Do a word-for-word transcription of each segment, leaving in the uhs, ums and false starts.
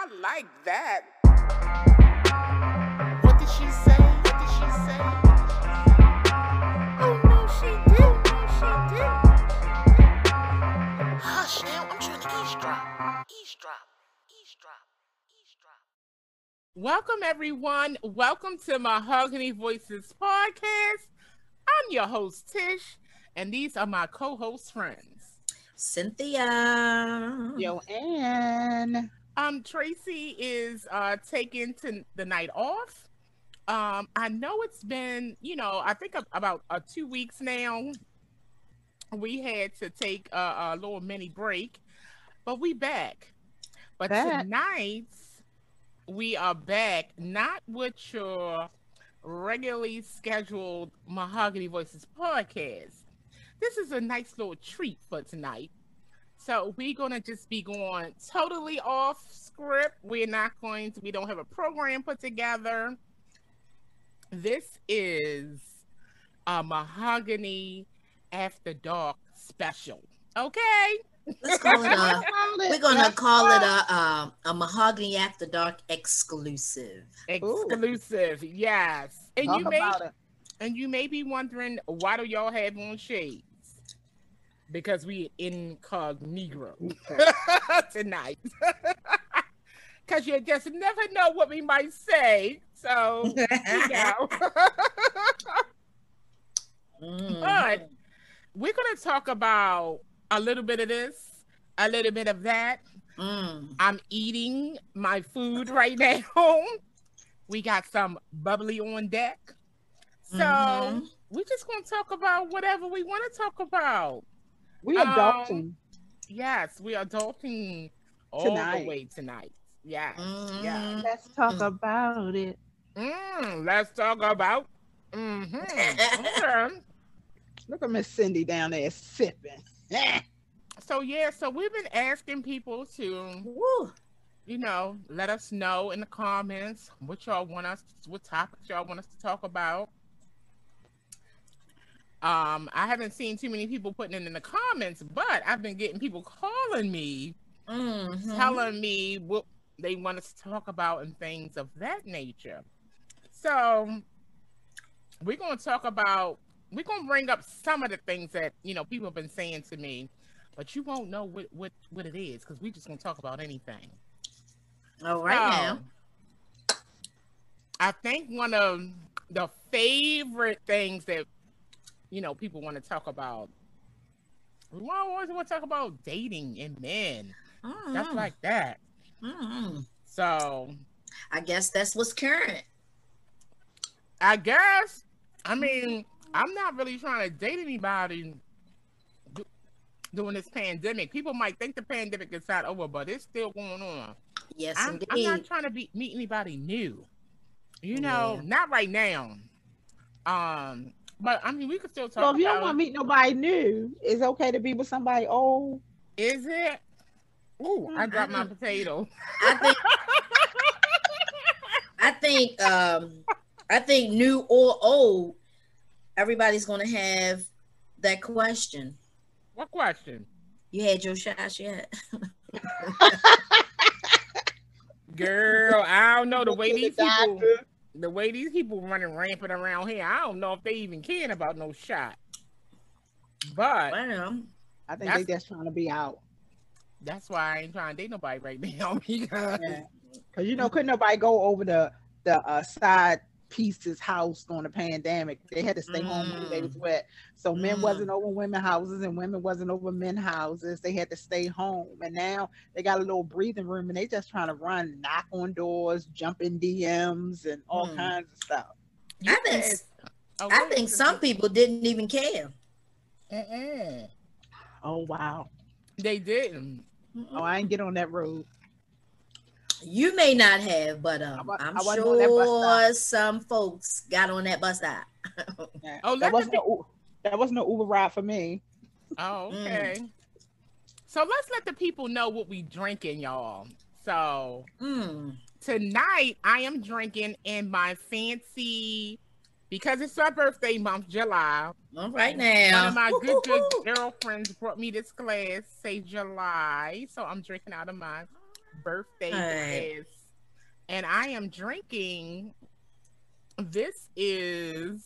I like that. What did she say? What did she say? Oh no, she did. No, she did. Hush now, I'm trying to eavesdrop. Eavesdrop. Eavesdrop. Eavesdrop. Welcome everyone. Welcome to Mahogany Voices podcast. I'm your host Tish, and these are my co-host friends. Cynthia. Joanne. Um, Tracy is uh taking to the night off. Um, I know it's been, you know, I think about uh, two weeks now. We had to take a, a little mini break, but we back. But Back. tonight we are back, not with your regularly scheduled Mahogany Voices podcast. This is a nice little treat for tonight. So we're gonna just be going totally off script. We're not going to. We don't have a program put together. This is a Mahogany After Dark special. Okay. Let's call it a. We're gonna call it a um, a Mahogany After Dark exclusive. Exclusive, Ooh. Yes. And Talk you may about it. and you may be wondering, why do y'all have on shades? Because we incognito tonight. Because you just never know what we might say. So, you know. Mm. But we're going to talk about a little bit of this, a little bit of that. Mm. I'm eating my food right now. We got some bubbly on deck. So, Mhm. we're just going to talk about whatever we want to talk about. We Um, adulting. Yes, we are adulting all Tonight. the way tonight. Yes, Mhm. yes. Let's talk Mm. about it. Mm, let's talk about. Mm-hmm. Okay. Look at Miss Cindy down there sipping. So yeah, so we've been asking people to, Woo. you know, let us know in the comments what y'all want us, what topics y'all want us to talk about. Um, I haven't seen too many people putting it in the comments, but I've been getting people calling me, Mhm. telling me what they want us to talk about and things of that nature. So we're going to talk about, we're going to bring up some of the things that, you know, people have been saying to me, but you won't know what, what, what it is because we're just going to talk about anything. All right So, now. I think one of the favorite things that, you know, people want to talk about, we always want to talk about dating and men, Mhm. stuff like that. Mhm. So, I guess that's what's current. I guess, I mean, I'm not really trying to date anybody d- during this pandemic. People might think the pandemic is not over, but it's still going on. Yes, I'm, indeed. I'm not trying to be meet anybody new, you know, Yeah. not right now. Um, but I mean, we could still talk So if you don't about want it. to meet nobody new, it's okay to be with somebody old. Is it? Ooh, I Mm, dropped I my don't- potato. I think. I think. Um. I think new or old, everybody's gonna have that question. What question? You had your shots yet? Girl, I don't know the way To the these people, doctor. the way these people running rampant around here. I don't know if they even caring about no shot. But I know. I think That's- they just trying to be out. that's why I ain't trying to date nobody right now because Yeah. Cause you know, couldn't nobody go over the the uh, side pieces house during the pandemic. They had to stay home when they was Mm. wet. So men Mm. wasn't over women houses and women wasn't over men houses. They had to stay home. And now they got a little breathing room and they just trying to run, knock on doors, jump in D Ms and all Mm. kinds of stuff. you I think. said- oh, I go think ahead, some Cynthia. people didn't even care. Mm-mm. Oh wow. They didn't. Oh, I ain't get on that road. You may not have, but um, I wa- I'm I wasn't on that bus sure some folks got on that bus stop. Yeah. Oh, let that the wasn't no, U- that wasn't no Uber ride for me. Oh, Mm. okay. So let's let the people know what we drinking, y'all. So Mm. tonight I am drinking in my fancy, because it's my birthday month, July. All right One now. of my good, good Woo-hoo-hoo. girlfriends brought me this glass, say July. So I'm drinking out of my birthday Right. glass. And I am drinking, this is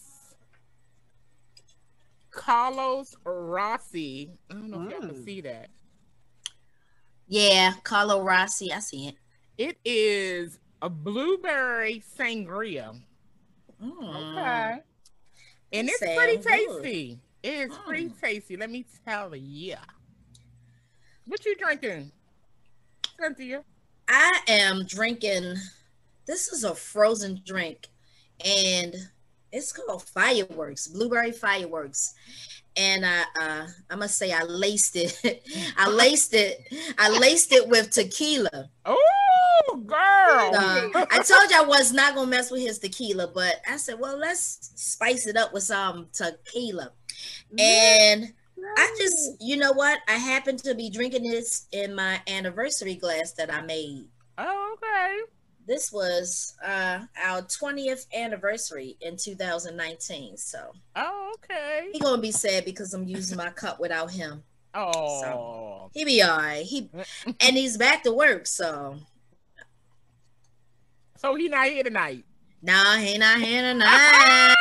Carlos Rossi. I don't know if y'all can Mm. see that. Yeah, Carlo Rossi. I see it. It is a blueberry sangria. Mm. Okay. And It it's pretty sounds good. tasty. It is pretty Mm. tasty. Let me tell you. What you drinking, Cynthia? I am drinking. This is a frozen drink, and it's called Fireworks, Blueberry Fireworks. And I, uh, I must say, I laced it. I laced it. I laced it with tequila. Oh, girl. Uh, I told you I was not gonna mess with his tequila, but I said, well, let's spice it up with some tequila. And I just, you know what? I happen to be drinking this in my anniversary glass that I made. Oh, okay. This was uh, our twentieth anniversary in two thousand nineteen. So Oh, okay. he gonna be sad because I'm using my cup without him. Oh. He be all right. He and he's back to work. So So he not here tonight. nah, he not here tonight.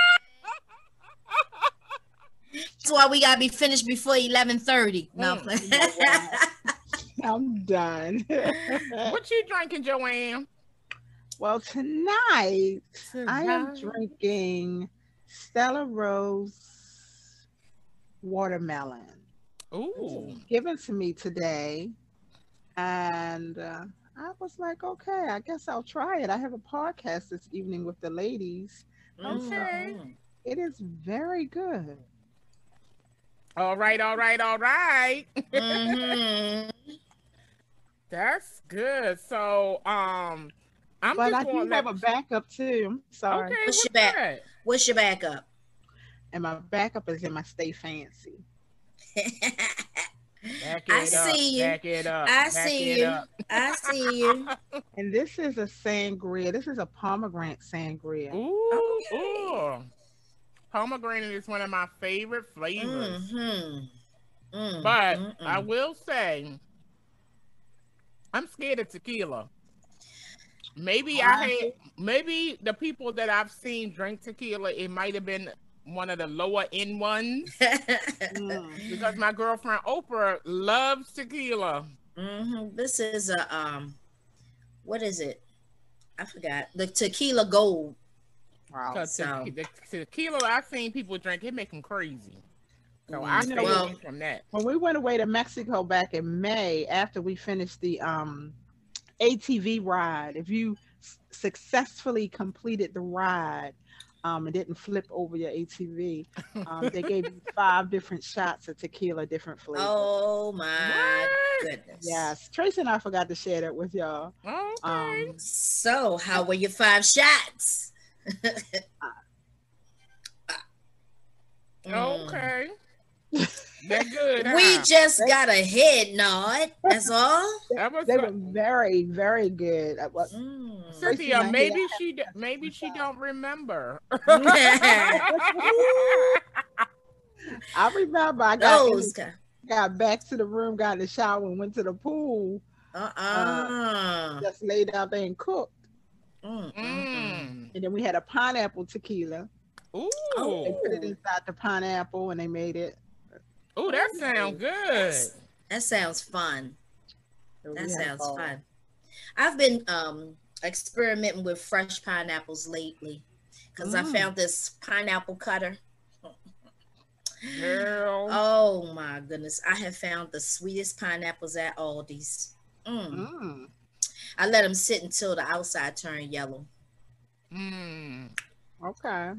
That's why we gotta be finished before eleven thirty. No, I'm playing. I'm done. What you drinking, Joanne? Well, tonight I am Tonight. drinking Stella Rose watermelon. Ooh. Given to me today, and uh, I was like, okay, I guess I'll try it. I have a podcast this evening with the ladies. Okay. Mhm. It is very good. All right, all right, all right. Mhm. That's good. So, um, I'm But I just do going to have let. a backup too. I'm sorry. Okay, What's what's your back? that? What's your backup? And my backup is in my Stay Fancy. Back it I up. see you. Back it up. I back see it you. up. I see you. And this is a sangria. This is a pomegranate sangria. Ooh, Okay. ooh. Pomegranate is one of my favorite flavors. Mm-hmm. Mm, But mm, I mm. will say, I'm scared of tequila. Maybe I had, maybe the people that I've seen drink tequila, it might have been one of the lower end ones Mm. because my girlfriend Oprah loves tequila. Mhm. This is a um, what is it? I forgot. The tequila gold. Wow. Cause te- So- the tequila I've seen people drink, it make them crazy. So I Mm, stay well- away from that. When we went away to Mexico back in May, after we finished the um, A T V ride, if you s- successfully completed the ride um, and didn't flip over your A T V, um, they gave you five different shots of tequila, different flavors. Oh my What? goodness. Yes, Tracy and I forgot to share that with y'all. Okay. Um, So, how were your five shots? Mm. Okay. That good. Huh? We just got a head nod. That's all. that was they so- were very, very good. I was- Mm. Cynthia. Tracy, Maybe I she d- maybe she don't remember. I remember I got, in Those. the- guys. got back to the room, got in the shower, and went to the pool. Uh-uh. Just laid out there and cooked. Mm, mm, mm. Mm. And then we had a pineapple tequila. Ooh. They put it inside the pineapple and they made it. Ooh, that sounds good. That sounds fun. So we That had sounds fun. fun. I've been um experimenting with fresh pineapples lately because I Mm. found this pineapple cutter. Girl. Oh my goodness. I have found the sweetest pineapples at Aldi's. Mm. Mm. I let them sit until the outside turn yellow. Mm. Okay.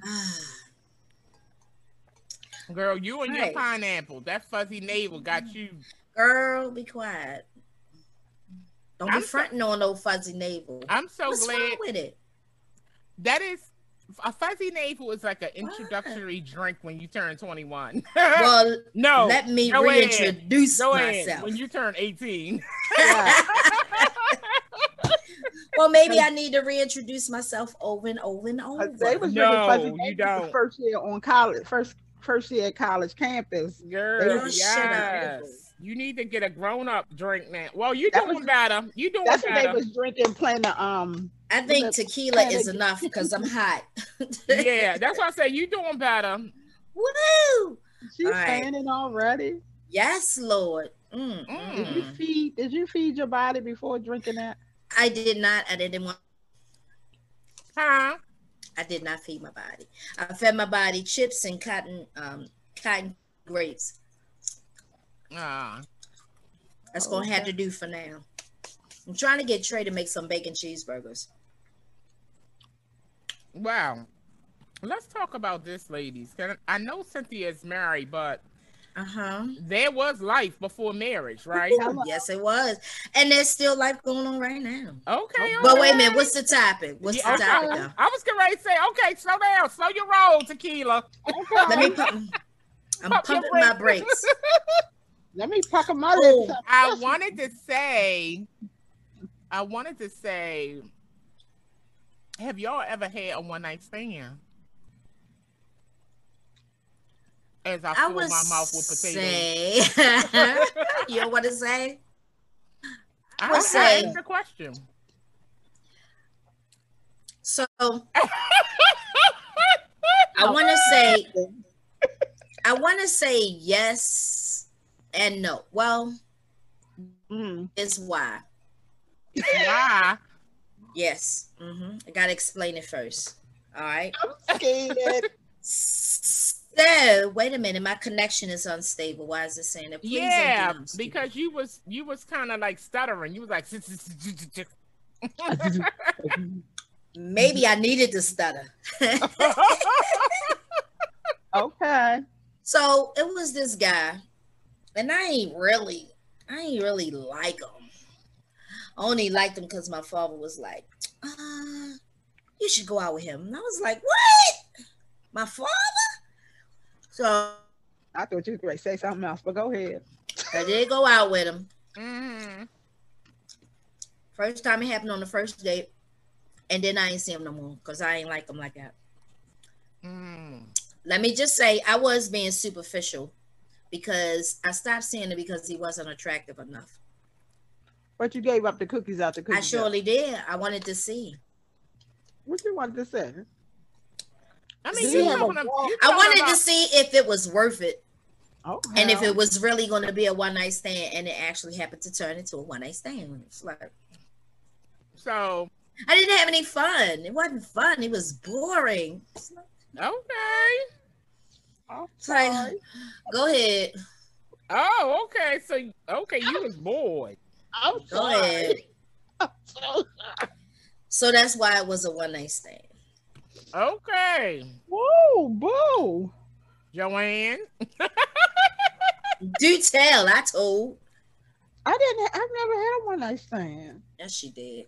Girl, you and your Right. pineapple, that fuzzy navel got you. Girl, be quiet. Don't I'm be so- fronting on no fuzzy navel. I'm so What's glad wrong with it? that is a fuzzy navel is like an introductory drink when you turn twenty-one. Well, no, let me Joanne, reintroduce Joanne, myself. when you turn eighteen. Yeah. Well, maybe I need to reintroduce myself over and over and over. But they was No, drinking fuzzy you Davis don't. the first year on college, first first year at college campus. Girl, Girl, shut up. yes. You need to get a grown-up drink now. Well, you That doing was- better. You doing That's what they better. was drinking, playing the um. I think Look, tequila is Planet- enough because I'm hot. Yeah, that's why I say you doing better. Woo! She's All right. saying it already. Yes, Lord. Mm, Mm. Did you mm. feed? Did you feed your body before drinking that? I did not. I didn't want. Huh? I did not feed my body. I fed my body chips and cotton, um, cotton grapes. Ah. That's gonna have to do for now. I'm trying to get Trey to make some bacon cheeseburgers. Wow. Let's talk about this, ladies. 'Cause I know Cynthia is married, but Uh huh. there was life before marriage, right? Yes, it was, and there's still life going on right now. Okay. But wait a okay. minute, what's the topic? What's Yeah, the okay. topic though? I was getting ready to say, okay, slow down, slow your roll, tequila. Let me pump. I'm Pump your pumping my brakes. Let me pucker my Oh, lips up. I wanted to say, I wanted to say, have y'all ever had a one night stand? As I I fill would my mouth with potatoes. say, you know what to say? I would I say- asked the question. So I want to say, I want to say yes and no. Well, Mm. it's why. Why? Yes. hmm I gotta explain it first. All right. I'm scared. So wait a minute, my connection is unstable. Why is it saying that? Please don't Yeah, think I'm stupid. because you was you was kind of like stuttering. You was like, Maybe I needed to stutter. Okay. So it was this guy, and I ain't really, I ain't really like him. I only liked him because my father was like, uh, you should go out with him. And I was like, what? My father? So I thought you were going to say something else, but go ahead. I did go out with him. Mhm. First time it happened on the first date, and then I ain't see him no more because I ain't like him like that. Mm. Let me just say, I was being superficial because I stopped seeing him because he wasn't attractive enough. But you gave up the cookies out the cookie I surely did. I wanted to see. What you wanted to say? I See, mean, you I talking about, you I talking wanted about, to see if it was worth it Okay. and if it was really going to be a one night stand, and it actually happened to turn into a one night stand. It's like So I didn't have any fun. It wasn't fun. It was boring. It's like, okay. I'm it's like, sorry. go ahead. Oh, okay. So okay, you was bored. I'm Go sorry. ahead. I'm so sorry. So that's why it was a one night stand. Okay, Whoa, boo. Joanne. Do tell. I told. I didn't. I've never had a one night stand. Yes, she did.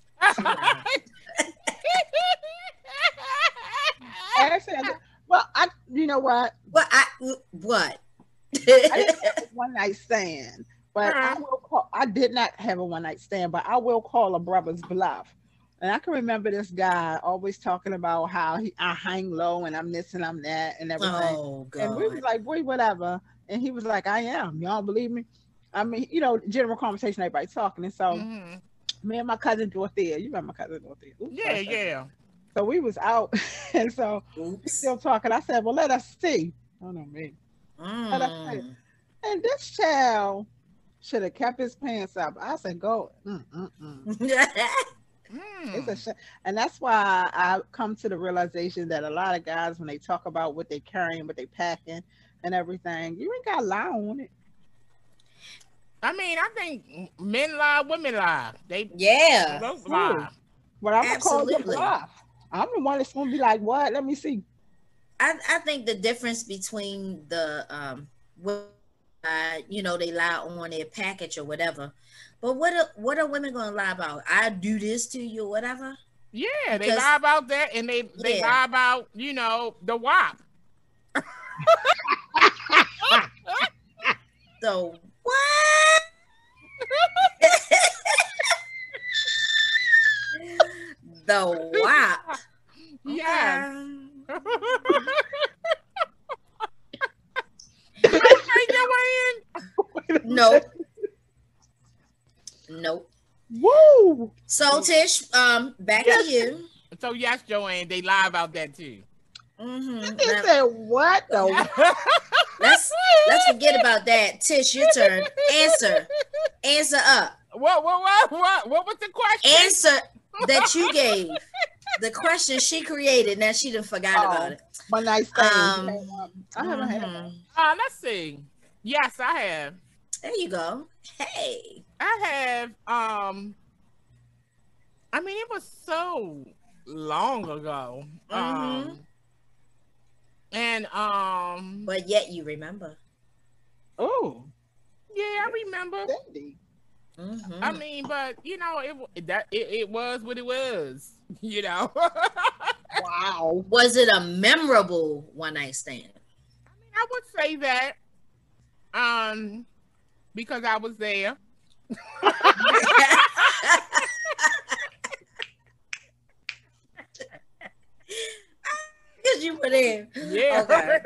Actually, I, well, I. You know what? What? I what? I didn't have a one night stand, but I Uh-huh. will call. I did not have a one night stand, but I will call a brother's bluff. And I can remember this guy always talking about how he I hang low and I'm this and I'm that and everything. Oh And we was God. like, boy, whatever. And he was like, I am. Y'all believe me? I mean, you know, general conversation, everybody talking. And so Mhm. me and my cousin Dorothea, you remember my cousin Dorothea? Oops, Yeah, sorry, cousin. yeah. So we was out, and so we Oops. still talking. I said, well, let us see. Oh no, me. Mm. And this child should have kept his pants up. I said, go. Mm, mm, mm. It's a Mm. sh- and that's why I come to the realization that a lot of guys, when they talk about what they carrying, what they packing, and everything, you ain't got to lie on it. I mean, I think men lie, women lie. They Yeah. both lie. But I'm gonna call you Absolutely. bluff. I'm the one that's gonna be like, what? Let me see. I, I think the difference between the um what uh, you know, they lie on their package or whatever, but what are, what are women gonna lie about? I do this to you or whatever. Yeah, they Because- lie about that, and they they Yeah. lie about, you know, the W A P. So what? The W A P. Yes. Okay. Okay, Joanne. Nope. Nope. Woo! So Tish, um, back Yes. to you. So yes, Joanne, they lie about that too. Mm-hmm. They Now, said what though? let's let's forget about that. Tish, your turn. Answer. Answer up. What, what, what, what, what was the question? Answer that you gave. The question she created. Now she done forgot Oh. about it. One night stand. Um, I haven't had Mhm. one. Uh, let's see. Yes, I have. There you go. Hey. I have. Um, I mean, it was so long ago. Um, and um, But yet you remember. Oh, yeah, I remember. Cindy. Mhm. I mean, but you know, it wa- that it, it was what it was. You know. Wow. Was it a memorable one night stand? I would say that, um, because I was there. Because you were there. Yeah. Okay.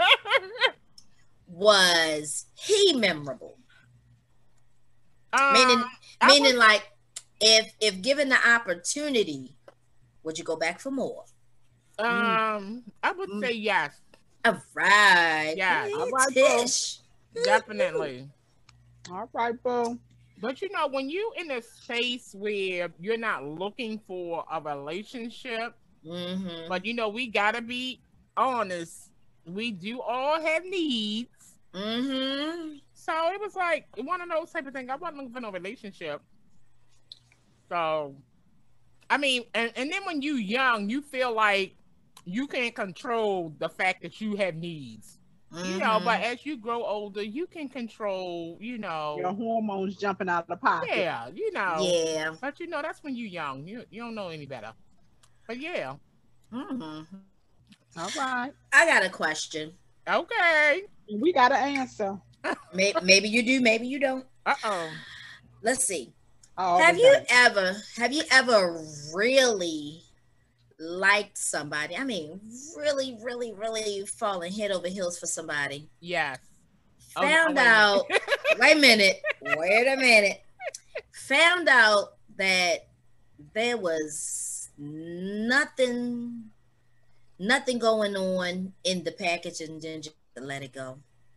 Was he memorable? Um, Meaning, I meaning would- like, if if given the opportunity, would you go back for more? um, I would Mm. say yes, All right. Yeah. Hey, All right, bro. Tish. definitely. All right, boo. But you know, when you in a space where you're not looking for a relationship, Mhm. but you know, we gotta be honest. We do all have needs. Mhm. So it was like one of those type of things. I wasn't looking for no relationship. So, I mean, and, and then when you young, you feel like you can't control the fact that you have needs. You know, but Mhm. as you grow older, you can control, you Your know, hormones jumping out of the pocket. yeah, you know. Yeah. But you know, that's when you're young. You you don't know any better. But yeah. Mhm. All right. I got a question. Okay. We got an answer. Maybe, maybe you do, maybe you don't. Uh oh. Let's see. Oh, have we you got it. ever have you ever really liked somebody? I mean, really, really, really falling head over heels for somebody. Yes. Oh, Found wait a out. minute. Wait a minute. Wait a minute. Found out that there was nothing, nothing going on in the package, and then just let it go.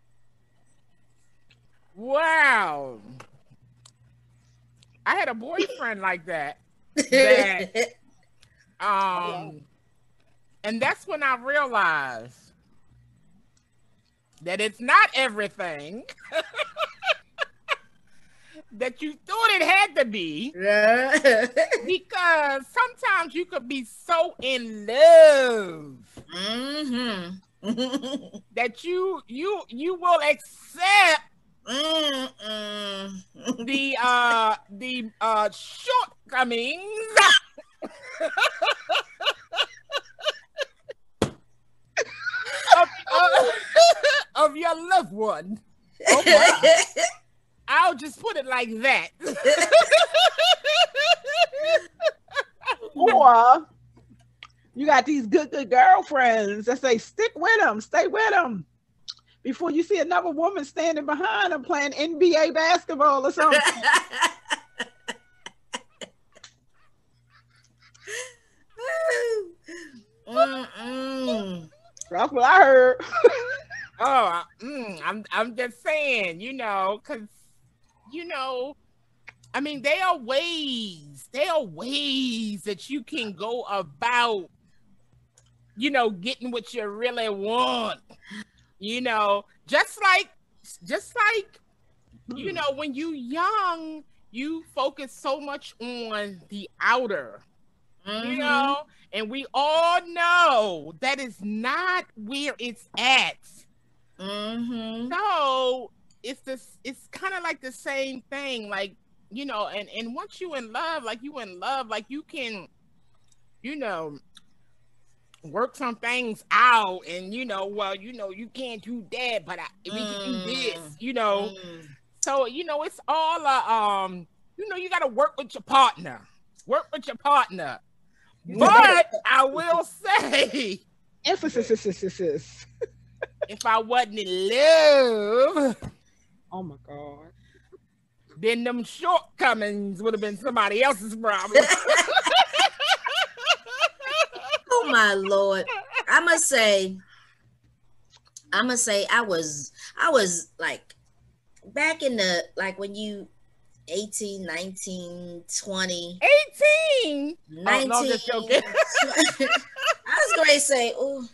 Wow. I had a boyfriend like that. That- Um, and that's when I realized that it's not everything that you thought it had to be, because sometimes you could be so in love mm-hmm. that you you you will accept Mm-mm. the uh the uh shortcomings of, uh, of your loved one. Oh, my. I'll just put it like that. Or you got these good, good girlfriends that say, stick with them, stay with them. Before you see another woman standing behind them playing N B A basketball or something. Mm-mm. That's what I heard. Oh, I- mm, I'm I'm just saying, you know, because you know, I mean, there are ways, there are ways that you can go about, you know, getting what you really want. You know, just like, just like, you know, when you young, you focus so much on the outer, Mhm. you know, and we all know that is not where it's at. Mhm. So it's this, it's kind of like the same thing, like, you know, and and once you in love, like you in love, like you can, you know, work some things out, and you know, well, you know, you can't do that, but I, we can do this, Mm. you know. Mm. So you know, it's all uh, um, you know, you got to work with your partner, work with your partner. But I will say, Emphasis, is, is, is, is. if I wasn't in love, Oh my God. Then them shortcomings would have been somebody else's problem. Oh my Lord. I must say, I must say I was I was like back in the like when you eighteen, nineteen, twenty, eighteen. nineteen. Oh, no, I'm just joking. I was going to say, oh,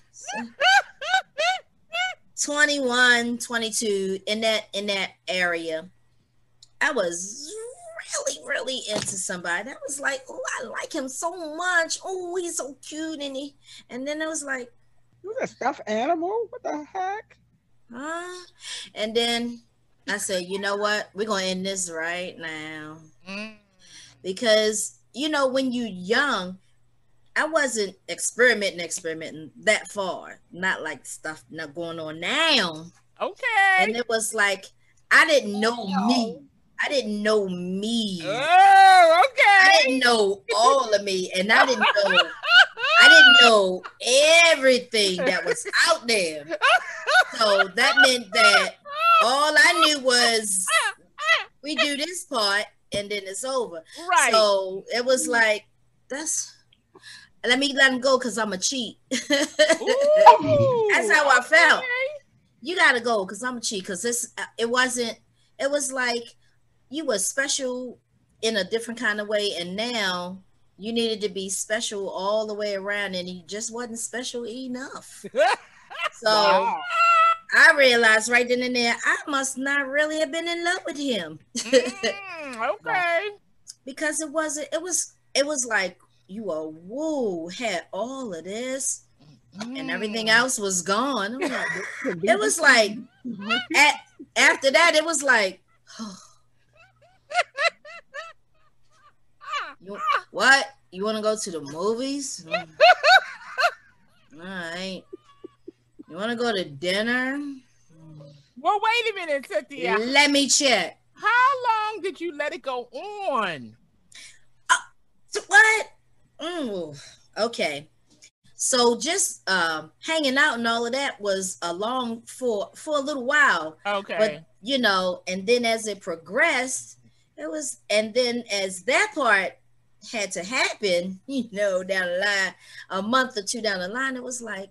twenty-one, twenty-two in that in that area. I was really, really into somebody. I was like, oh, I like him so much. Oh, he's so cute, and he, and then it was like, You a stuffed animal? What the heck? huh? And then I said, you know what? We're gonna end this right now Mm. because you know when you're young, I wasn't experimenting, experimenting that far. Not like stuff not going on now. Okay. And it was like I didn't know me. I didn't know me. Oh, okay. I didn't know all of me, and I didn't know. I didn't know everything that was out there. So that meant that all I knew was we do this part and then it's over. Right. So it was like that's. Let me let him go because I'm a cheat. That's Ooh, how I felt. okay. You gotta go because I'm a cheat. Because this, it wasn't. It was like you were special in a different kind of way, and now you needed to be special all the way around, and you just wasn't special enough. So Wow. I realized right then and there, I must not really have been in love with him Mm, okay. because it wasn't. It was. It was like you were woo had all of this, and everything Mm. else was gone. I'm like, it was like at, after that, it was like, you, what? You want to go to the movies? Mm. All right. You want to go to dinner? Well, wait a minute, Cynthia. Let me check. How long did you let it go on? So what? Mm, okay. So just um, hanging out and all of that was along for for a little while. Okay. But you know, and then as it progressed, it was, and then as that part had to happen, you know, down the line, a month or two down the line, it was like,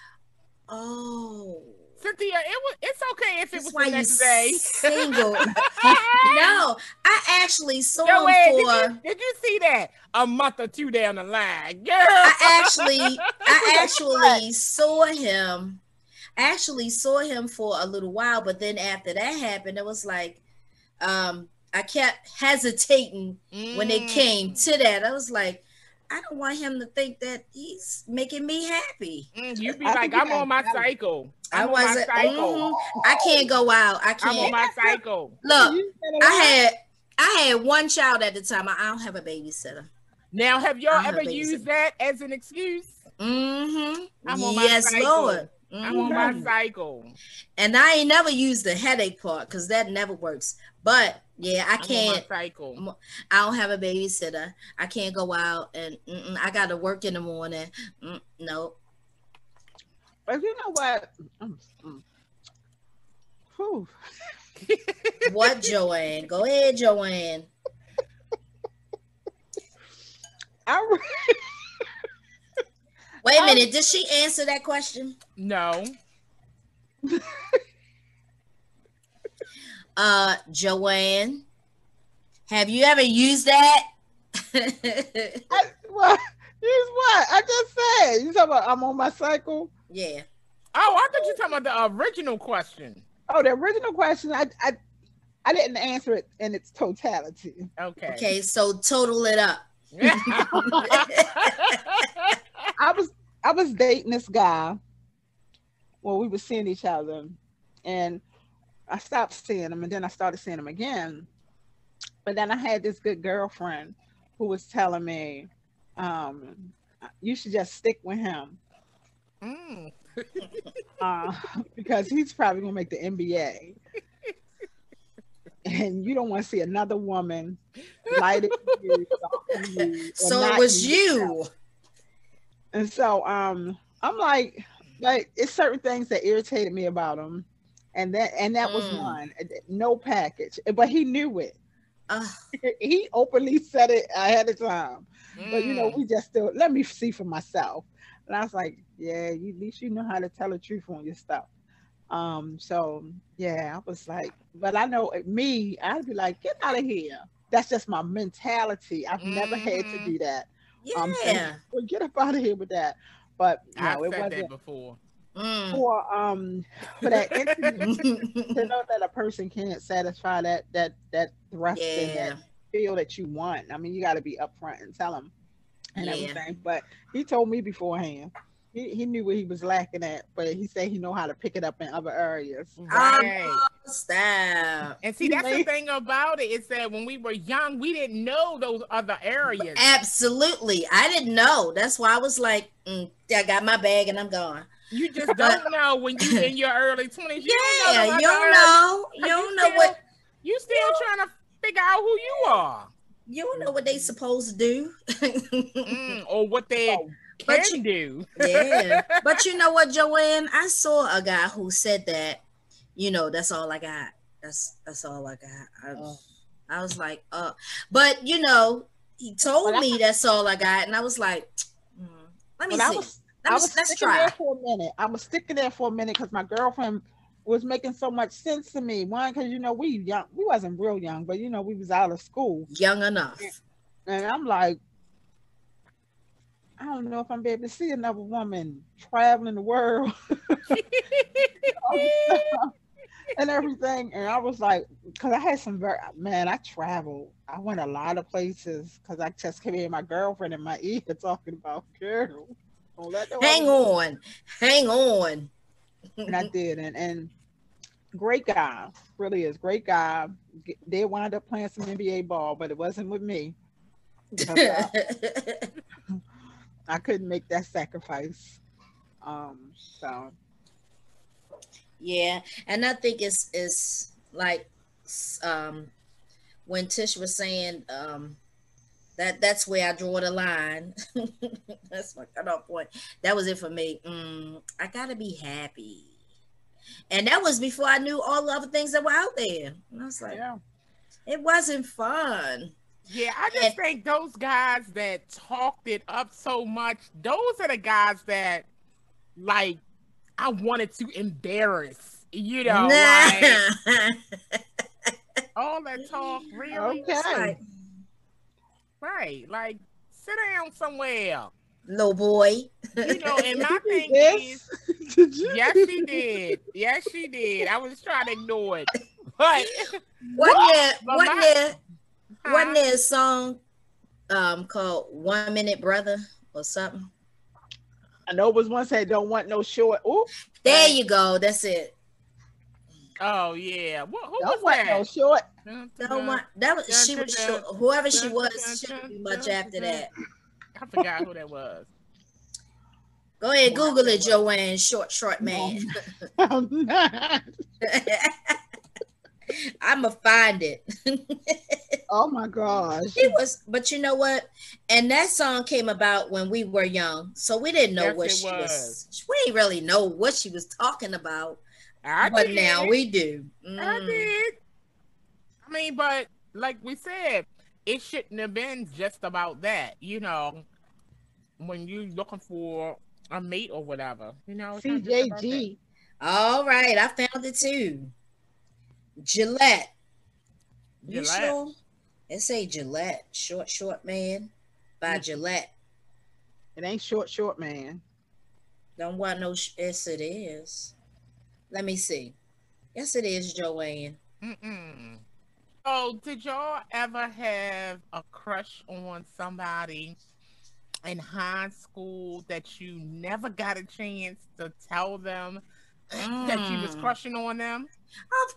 oh, Cynthia, it was. It's okay if it that's was why the you next day. single. No, I actually saw Yo, him wait, for. did, you, did you see that a month or two down the line, girl? I actually, I actually saw him. I actually saw him for a little while, but then after that happened, it was like, um, I kept hesitating when it came Mm. to that. I was like, I don't want him to think that he's making me happy. Mm, you be I like, think you I'm got on my jealous. cycle. I I'm on my wasn't. cycle. mhm. I can't go out. I I'm on can't. my cycle. Look, You said a I lot. had I had one child at the time. I I don't have a babysitter. Now, have y'all I have ever a used babysitter. that as an excuse? Mm-hmm. I'm on my Yes, cycle. Lord. I'm on my Mhm. cycle. And I ain't never used the headache part because that never works. But yeah, I I'm on my can't. cycle. I don't have a babysitter. I can't go out and mm-mm, I got to work in the morning. Mm, no. But you know what? Mm, mm. Whew. What, Joanne? Go ahead, Joanne. I re- Wait a minute. Did she answer that question? No. Uh, Joanne, have you ever used that? I, what? Here's what I just said. You talking about I'm on my cycle? Yeah. Oh, I thought you were talking about the original question. Oh, the original question, I I, I didn't answer it in its totality. Okay. Okay, so total it up. I was I was dating this guy. Well, we were seeing each other, and I stopped seeing him, and then I started seeing him again. But then I had this good girlfriend who was telling me, um, "You should just stick with him Mm. uh, because he's probably gonna make the N B A, and you don't want to see another woman lighter than you, softer than you, or So not it was in your you. And so um I'm like, like it's certain things that irritated me about him. and that and that was Mm. one. No package, but he knew it. Uh, He openly said it ahead of time. But you know, Mm. we just still let me see for myself. And I was like, yeah, you, at least you know how to tell the truth on your stuff. Um, so yeah, I was like, but I know uh, me, I'd be like, get out of here. That's just my mentality. I've never had to Hmm. do that. Um, so yeah. well, get up out of here with that. But I've no, it said that wasn't before. Mm. for um for that intimacy to know that a person can't satisfy that that that thrust and that Yeah. feel that you want. I mean, you got to be upfront and tell them and Yeah. everything. But he told me beforehand. He, he knew what he was lacking at, but he said he know how to pick it up in other areas. Oh, Right. stop. And see, You that's the may, thing about it is that when we were young, we didn't know those other areas. Absolutely. I didn't know. That's why I was like, mm, I got my bag and I'm gone. You just But don't know when you in your early twenties. You don't know yeah, those you other don't areas. know. You 'Cause don't know still, what you still trying to figure out who you are. you don't know what they supposed to do. Mm, or what they oh, But can you, do. yeah. But you know what, Joanne? I saw a guy who said that, you know, that's all I got. That's that's all I got. oh. I, I was like, uh, but you know, he told But I, me that's all I got, and I was like, mm, let me but I see. was Let I me was let's sticking there try. for a minute. I was sticking there for a minute because my girlfriend was making so much sense to me. One, because you know we young, we wasn't real young, but you know we was out of school, Young enough. and I'm like, I don't know if I'm be able to see another woman traveling the world and everything. And I was like, because I had some very man, I traveled. I went a lot of places because I just could hear my girlfriend in my ear talking about girl. Don't let no other Hang woman. on, hang on. And I did, and and great guy, really is great guy. G- Did wind up playing some N B A ball, but it wasn't with me because I, I couldn't make that sacrifice. Um, so Yeah, and I think it's it's like um when Tish was saying um that that's where I draw the line. That's my cutoff point. That was it for me. Mm, I gotta be happy, and that was before I knew all the other things that were out there. And I was like, yeah, it wasn't fun. Yeah, I And just think those guys that talked it up so much, those are the guys that like I wanted to embarrass. You know, like nah, all that talk, really? it's okay. like Right. Like sit down somewhere. little boy. You know, and my thing is, Yes, did you? yes, she did. Yes, she did. I was trying to ignore it. But, Wasn't there? but Wasn't my, there? Wasn't huh? there a song um called One Minute Brother or something? I know it was one said don't want no short. Ooh, There right. you go. That's it. Oh, yeah. What, who was Don't want no that? short. Dun, dun, Don't dun, want that was dun, she dun, was dun, short. Whoever she dun, was, dun, she didn't dun, do much dun, after dun. that. I forgot who that was. Go ahead, No, Google That it, was. Joanne. Short, short no, man. I'm not. I'ma find it. Oh my gosh. She was, but you know what? And that song came about when we were young, so we didn't know Yes, what it she was. was. We didn't really know what she was talking about, I but now did. we do. I Mm. did. I mean, but like we said, it shouldn't have been just about that. You know, when you looking for a mate or whatever. You know, it's not just about that. C J G. All right, I found it too. Gillette. You Gillette. sure? It say Gillette, short, short man by Mm, Gillette. It ain't short, short man. Don't want no. Sh- yes, it is. Let me see. Yes, it is, Joanne. Mm-mm. Oh, did y'all ever have a crush on somebody in high school that you never got a chance to tell them that you was Mm, crushing on them? of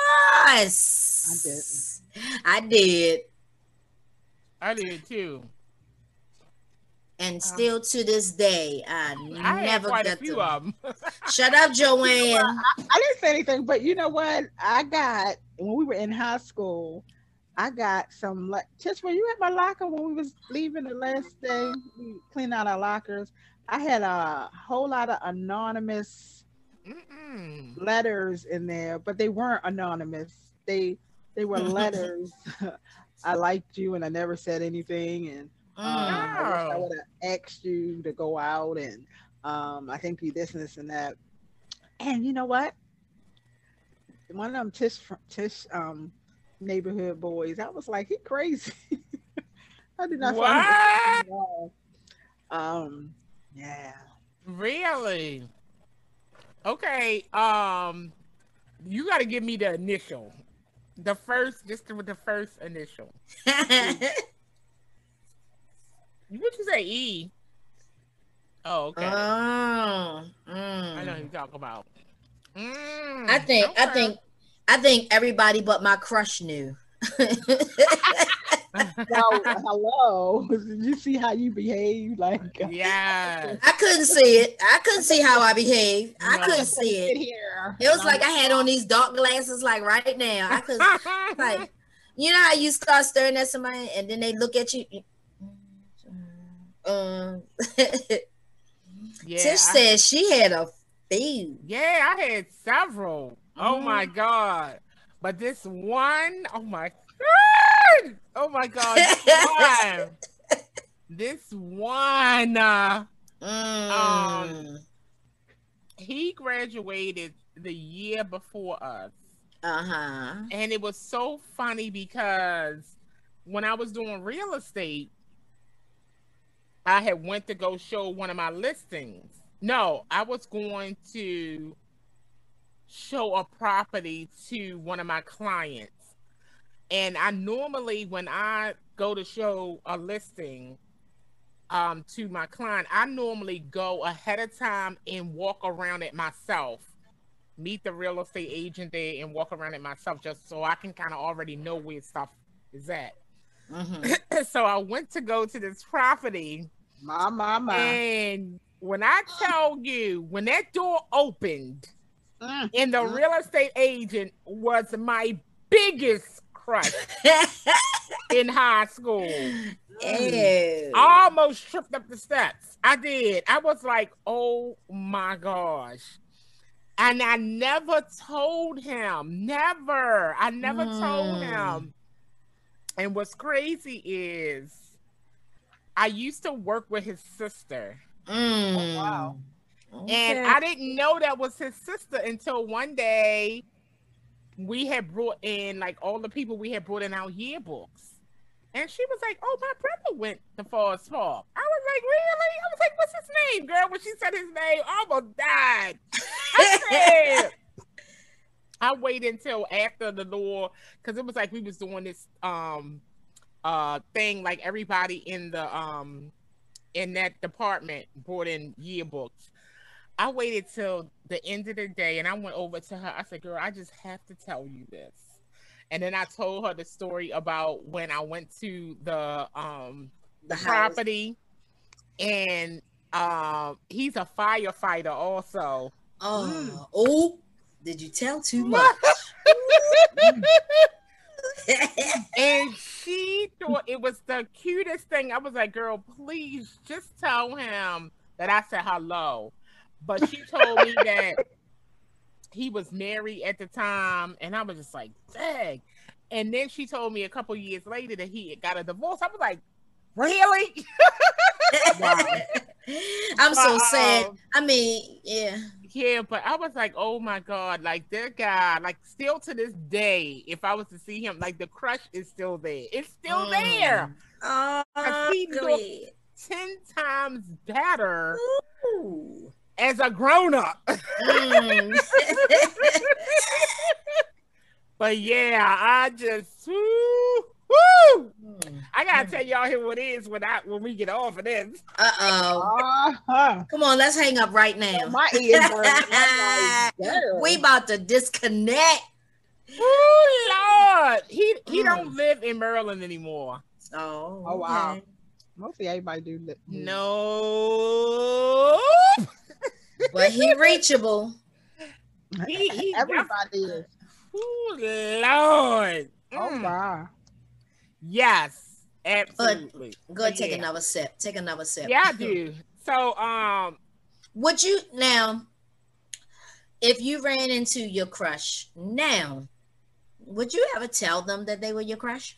course. I did. I did too. And Um, still to this day, I I had never quite a got few to. of them. Shut up, You know what? Joanne. I, I didn't say anything, but you know what? I got when we were in high school. I got some like just were you at my locker when we was leaving the last day? We cleaned out our lockers. I had a whole lot of anonymous Mm-mm. letters in there, but they weren't anonymous. They they were letters. I liked you and I never said anything, and um, I wish I No. would have asked you to go out, and um, I think you this and this and that. And you know what? One of them Tish fr- Tish um neighborhood boys, I was like, he crazy. I did not find him interesting What? at all. Um, yeah. Really? Okay. Um, you got to give me the initial. The first, just with the first initial. What you say, E? Oh, okay. Oh, I know who mm. you talk about. I Mm, think I okay. think I think everybody but my crush knew. Well, hello. Did you see how you behave? Like, Yes. I couldn't see it. I couldn't see how I behaved. I No. couldn't see sit it. here. It was and like I'm I had on these dark glasses, like right now. I could, like, you know how you start staring at somebody and then they look at you. Um, Yeah. Tish I, said she had a few. yeah, I had several. Oh my Mm. God. But this one, oh my God. Oh my God. This one. This one. Uh, um, Mm. he graduated the year before us. Uh-huh. And it was so funny because when I was doing real estate, I had went to go show one of my listings. No, I was going to show a property to one of my clients. And I normally, when I go to show a listing um, to my client, I normally go ahead of time and walk around it myself, meet the real estate agent there and walk around it myself just so I can kind of already know where stuff is at. Mm-hmm. So I went to go to this property, my, my, my. and when I tell you, when that door opened, Mm, and the mm. real estate agent was my biggest crush in high school. Ew. I almost tripped up the steps. I did. I was like, oh my gosh. And I never told him. Never. I never told Mm. him. And what's crazy is I used to work with his sister. Mm. Oh, wow. And Okay. I didn't know that was his sister until one day we had brought in like all the people we had brought in our yearbooks. And she was like, oh, my brother went to Forest Park. I was like, really? I was like, what's his name, girl? When she said his name, I almost died. I said, I waited until after the law, because it was like we was doing this um uh thing, like everybody in the um in that department brought in yearbooks. I waited till the end of the day and I went over to her. I said, girl, I just have to tell you this. And then I told her the story about when I went to the um The the house. property, and um he's a firefighter also. Oh, oh, did you tell too much? And she thought it was the cutest thing. I was like, girl, please just tell him that I said hello. But she told me that he was married at the time, and I was just like, dang. And then she told me a couple years later that he had got a divorce. I was like, really? I'm so But, sad. um, I mean, yeah. Yeah, but I was like, oh my God, like that guy, like still to this day, if I was to see him, like the crush is still there. It's still Mm. there. Oh, he go looked- ahead. ten times better Ooh. as a grown up. Mm. But yeah, I just woo, woo. Mm. I gotta tell y'all here what it is when I when we get off of this. Uh-oh. Uh-huh. Come on, let's hang up right now. My ears burning. I'm like, girl. We about to disconnect. Oh Lord, he he Mm. don't live in Maryland anymore. Oh, Oh, wow. okay. Mostly everybody do. li- move. No, But he reachable. he, he Everybody is. oh Lord. Oh, Mm. wow. Yes, absolutely. Go ahead, But take yeah. another sip. Take another sip. Yeah, I do. So um, Would you now? if you ran into your crush now, would you ever tell them that they were your crush?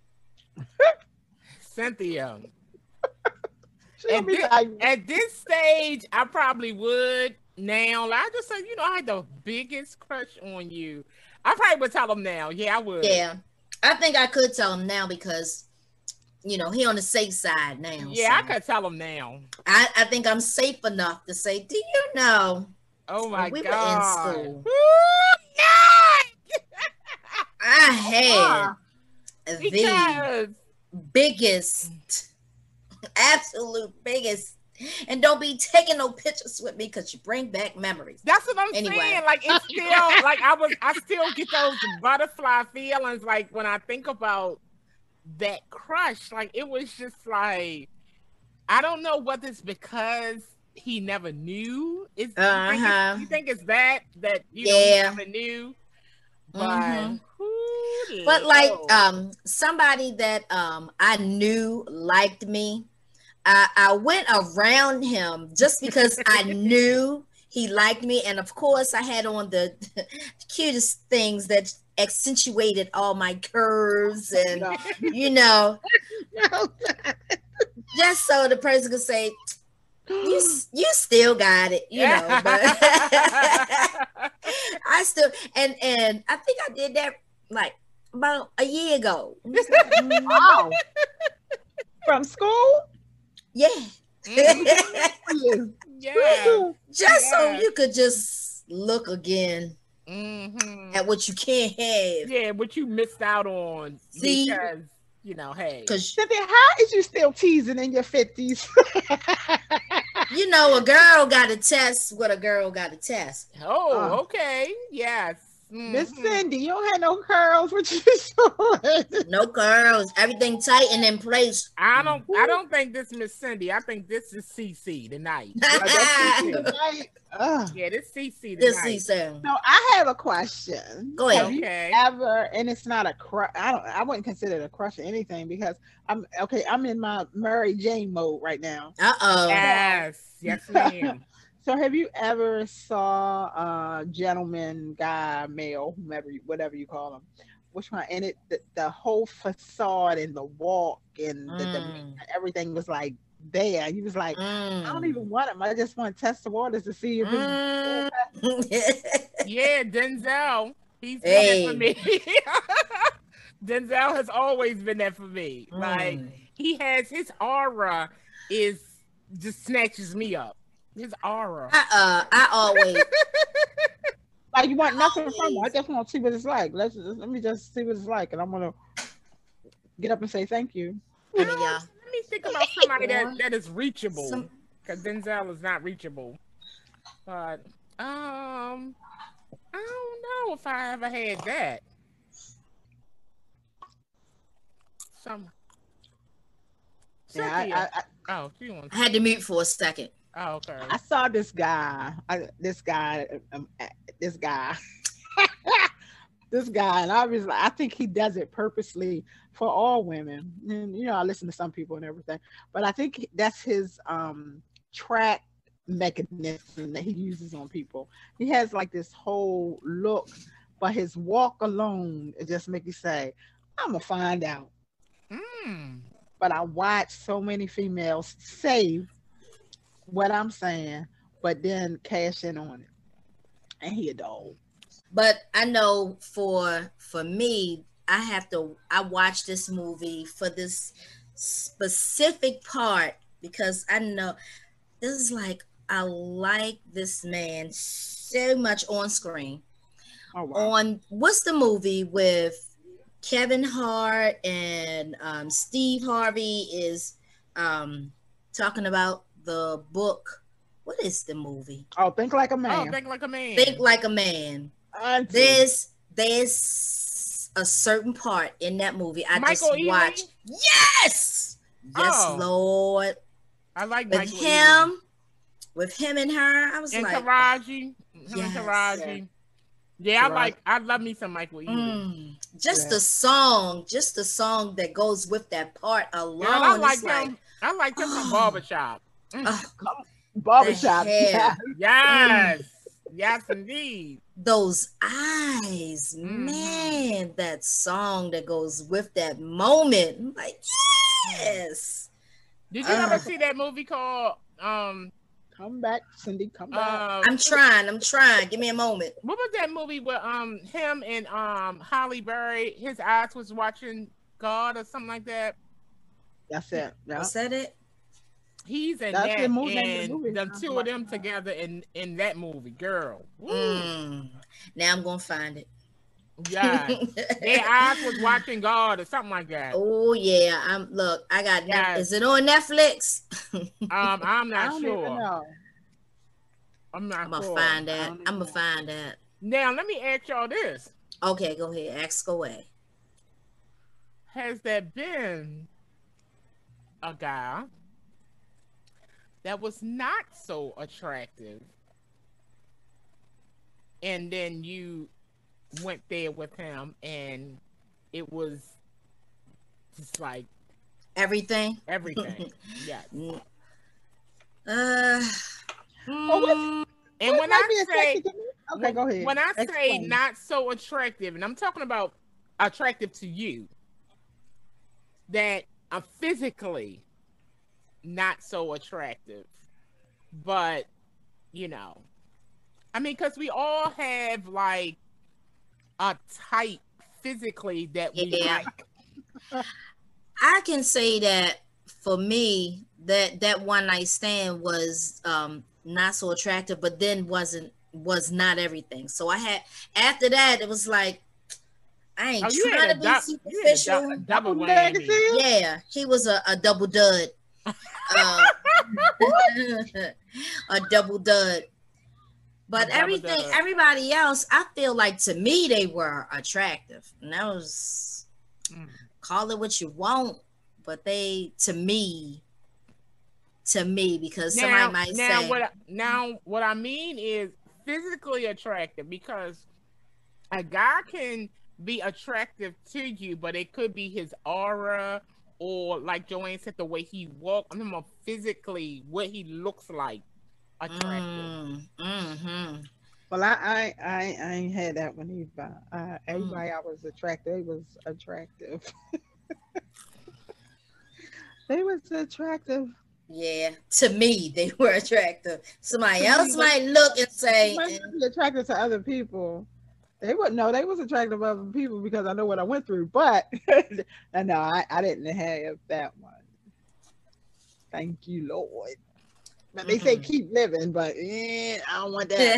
Cynthia. She'll At be this, like, at this stage, I probably would. Now, I just said, you know, I had the biggest crush on you. I probably would tell them now. Yeah, I would. Yeah, I think I could tell him now because, you know, he on the safe side now. Yeah, so I could tell them now. I, I think I'm safe enough to say, do you know? Oh my we God. were in school. Ooh, no! I had the Because biggest, absolute biggest, and don't be taking no pictures with me because you bring back memories. that's what I'm Anyway. saying. Like it's still like I was I still get those butterfly feelings like when I think about that crush. Like it was just like I don't know whether it's because he never knew. Is you, think Uh-huh. it's, you think it's that that you know Yeah. he never knew? But Mhm. who But like knows? um somebody that um I knew liked me, I, I went around him just because I knew he liked me, and of course I had on the cutest things that accentuated all my curves, and no. you know, just so the person could say, you s- you still got it, you know. But I still and and I think I did that like about a year ago. I was like, mm, Wow. From school? yeah. Mhm. Yeah. Just so Yeah. you could just look again Mhm. at what you can't have. Yeah, what you missed out on See? because you know, hey, Because Cynthia, how is you still teasing in your fifties? you know a girl got to test what a girl got to test. oh, Uh. okay, yes, Miss Mhm. Cindy, you don't have no curls. What you doing? No curls, everything tight and in place. I don't, I don't think this Miss Cindy. I think this is Cece tonight. Oh, that's Cece. right. Ugh. Yeah, this Cece This tonight. season. So I have a question. Go ahead. Have you Okay. ever, and it's not a crush. I don't. I wouldn't consider it a crush or anything because I'm okay. I'm in my Mary Jane mode right now. Uh oh. Yes, yes, ma'am. So have you ever saw a gentleman, guy, male, whomever, you- whatever you call him? Which one? And it, the, the whole facade and the walk and the, the Mm. everything was like there. You was like, I don't Mm. even want him. I just want to test the waters to see if it's. Mm. Yeah, Denzel. He's been Hey. there for me. Denzel has always been there for me. Like Mm. he has his aura is just snatches me up. His aura. I, uh, I always Like you want nothing from him. I just want to see what it's like. Let's just, let me just see what it's like, and I'm gonna get up and say thank you. I mean, y'all. Let me think about somebody that, that is reachable. Some- Because Denzel is not reachable. But um I don't know if I ever had that. Some Yeah, I, Cynthia. I, I, Oh, she wants I had to mute for a second. oh, okay. I saw this guy. I, this guy. Um, uh, this guy. this guy, and I was like, I think he does it purposely for all women. And you know, I listen to some people and everything, but I think that's his um track mechanism that he uses on people. He has like this whole look, but his walk alone it just make you say, I'm gonna find out. Mm. But I watch so many females say what I'm saying, but then cash in on it. And he a dog. But I know for for me, I have to I watch this movie for this specific part because I know this is like I like this man so much on screen. Oh wow. On what's the movie with Kevin Hart and um, Steve Harvey is um, talking about the book. What is the movie? Oh, think like a Oh, man. think like a man. Think Like a Man. Auntie. There's there's a certain part in that movie I Michael just Ealy? watched. Yes, yes, Oh. Lord. I like With Michael him, with him and her, I was Ealy. and like, Taraji. Him Yes. and Taraji. Yeah, I Taraji. like I love me some Michael Ealy. mm, just Yeah. the song, just the song that goes with that part alone. Girl, I like it's him. like, I like him from oh. Barbershop. oh, barbershop. The hair. Yeah. Yes. Yes, indeed. Those eyes, Mhm. man, that song that goes with that moment. I'm like, yes. Did you ever Uh, see that movie called um Come back, Cindy. Come back. um I'm trying. I'm trying. Give me a moment. what was that movie where um him and um Holly Berry, his eyes was watching God or something like that? That's it. Yeah. Was that it? He's in That's the that, mo- name of the and movie. the I'm two of watching them that. together in in that movie, girl. Woo. Mm. Now I'm gonna find it. Yeah, their eyes was watching God or something like that. Oh yeah. I'm look. I got. Nef- Yes. Is it on Netflix? Um, I'm I not don't even sure. know. I'm not I'm gonna sure. find I that. don't I'm even gonna know. find that. Now, let me ask y'all this: Okay, go ahead. Ask away. has there been a guy that was not so attractive, and then you went there with him, and it was just like Everything. everything? Yes. Mm. Uh. Oh, what's- mm, And What when might I be say attracted to me? Okay, when, go ahead. when I say Explain. not so attractive, and I'm talking about attractive to you, that I'm physically not so attractive, but you know, I mean, because we all have like a type physically that we Yeah. like. I can say that for me, that that one night stand was um not so attractive, but then wasn't was not everything. So I had after that, it was like I ain't Oh, you had trying a to be du- you had a superficial. du- double Double whammy. negative? Yeah, he was a, a double dud. Uh, a double dud. But A double everything, dud. everybody else, I feel like to me they were attractive. And that was Mm. call it what you want, but they to me, to me, because Now, somebody might now say, what? I, now what I mean is physically attractive, because a guy can be attractive to you, but it could be his aura, or like Joanne said, the way he walks. I'm talking about physically what he looks like attractive. mm, mm-hmm. Well, I, I, I, I ain't had that one either. Uh, everybody I was attracted, they was attractive. They was attractive. Yeah, to me they were attractive. Somebody To else me, might look and they say, might eh, not be attracted to other people. They wouldn't know they was attractive to other people because I know what I went through. But I know I, I didn't have that one. Thank you, Lord. But they say mm. keep living, but eh, I don't want that.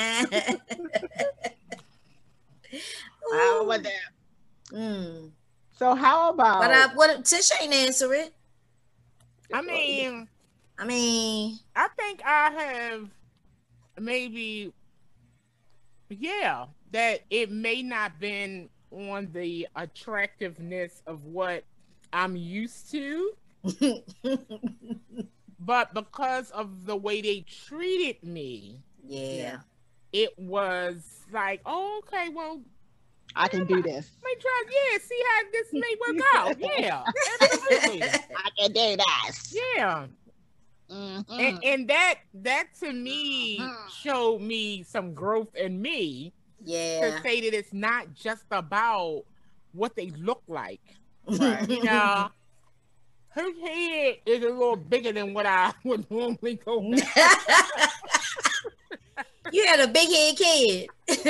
I don't want that. Mm. So how about? But I, what Tish ain't answer it. I mean, I mean, I think I have maybe, yeah, that it may not been on the attractiveness of what I'm used to, but because of the way they treated me, yeah. it was like, oh, okay, well, I can do this. let me try, yeah, see how this may work out. Yeah, absolutely. I can do this. Yeah. Mhm. And, and that that to me Mhm. showed me some growth in me Yeah. to say that it's not just about what they look like. Right. You know, her head is a little bigger than what I would normally go back. You had a big head kid.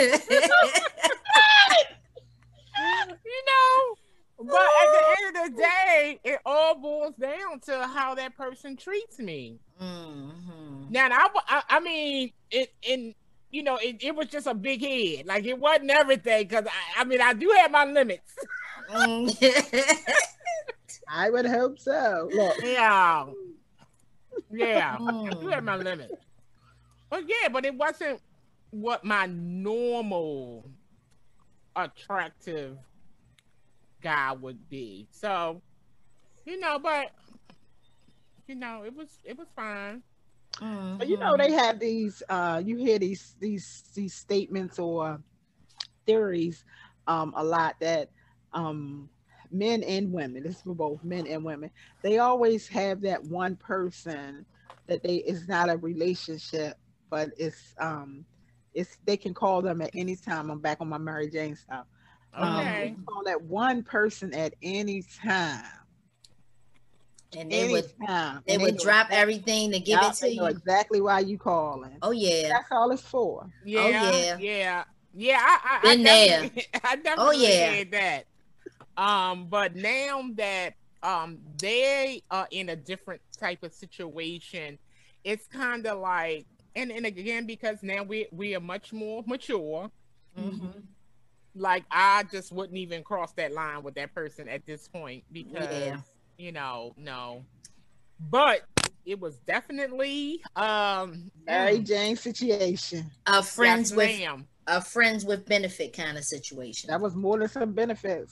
You know, but at the end of the day, it all boils down to how that person treats me. Mhm. Now, I, I, I mean, it, in you know, it, it was just a big head. Like it wasn't everything, because I, I mean, I do have my limits. Mm. I would hope so. Look, Yeah, yeah, I do have Mm. my limits. But yeah, but it wasn't what my normal attractive guy would be. So, you know, but you know, it was it was fine. but you know they Mhm. have these. Uh, you hear these these these statements or theories um, a lot that um, men and women. This is for both men and women. They always have that one person that they. It's not a relationship, but it's um, It's they can call them at any time. I'm back on my Mary Jane stuff. Um, they Okay. can call that one person at any time. And they would Anytime. they And would know drop exactly, everything to give yeah, it to they know you. exactly why you calling. Oh yeah. That's all it's for. Yeah, yeah. yeah, yeah. I, I, I Been there. definitely, I definitely Oh, yeah. had that. Um, but now that um they are in a different type of situation, it's kind of like, and and again because now we we are much more mature. hmm Like I just wouldn't even cross that line with that person at this point because Yeah. you know no, but it was definitely um Mary mm, Jane situation. A friends yes, with ma'am. a friends with benefit kind of situation. That was more than some benefits.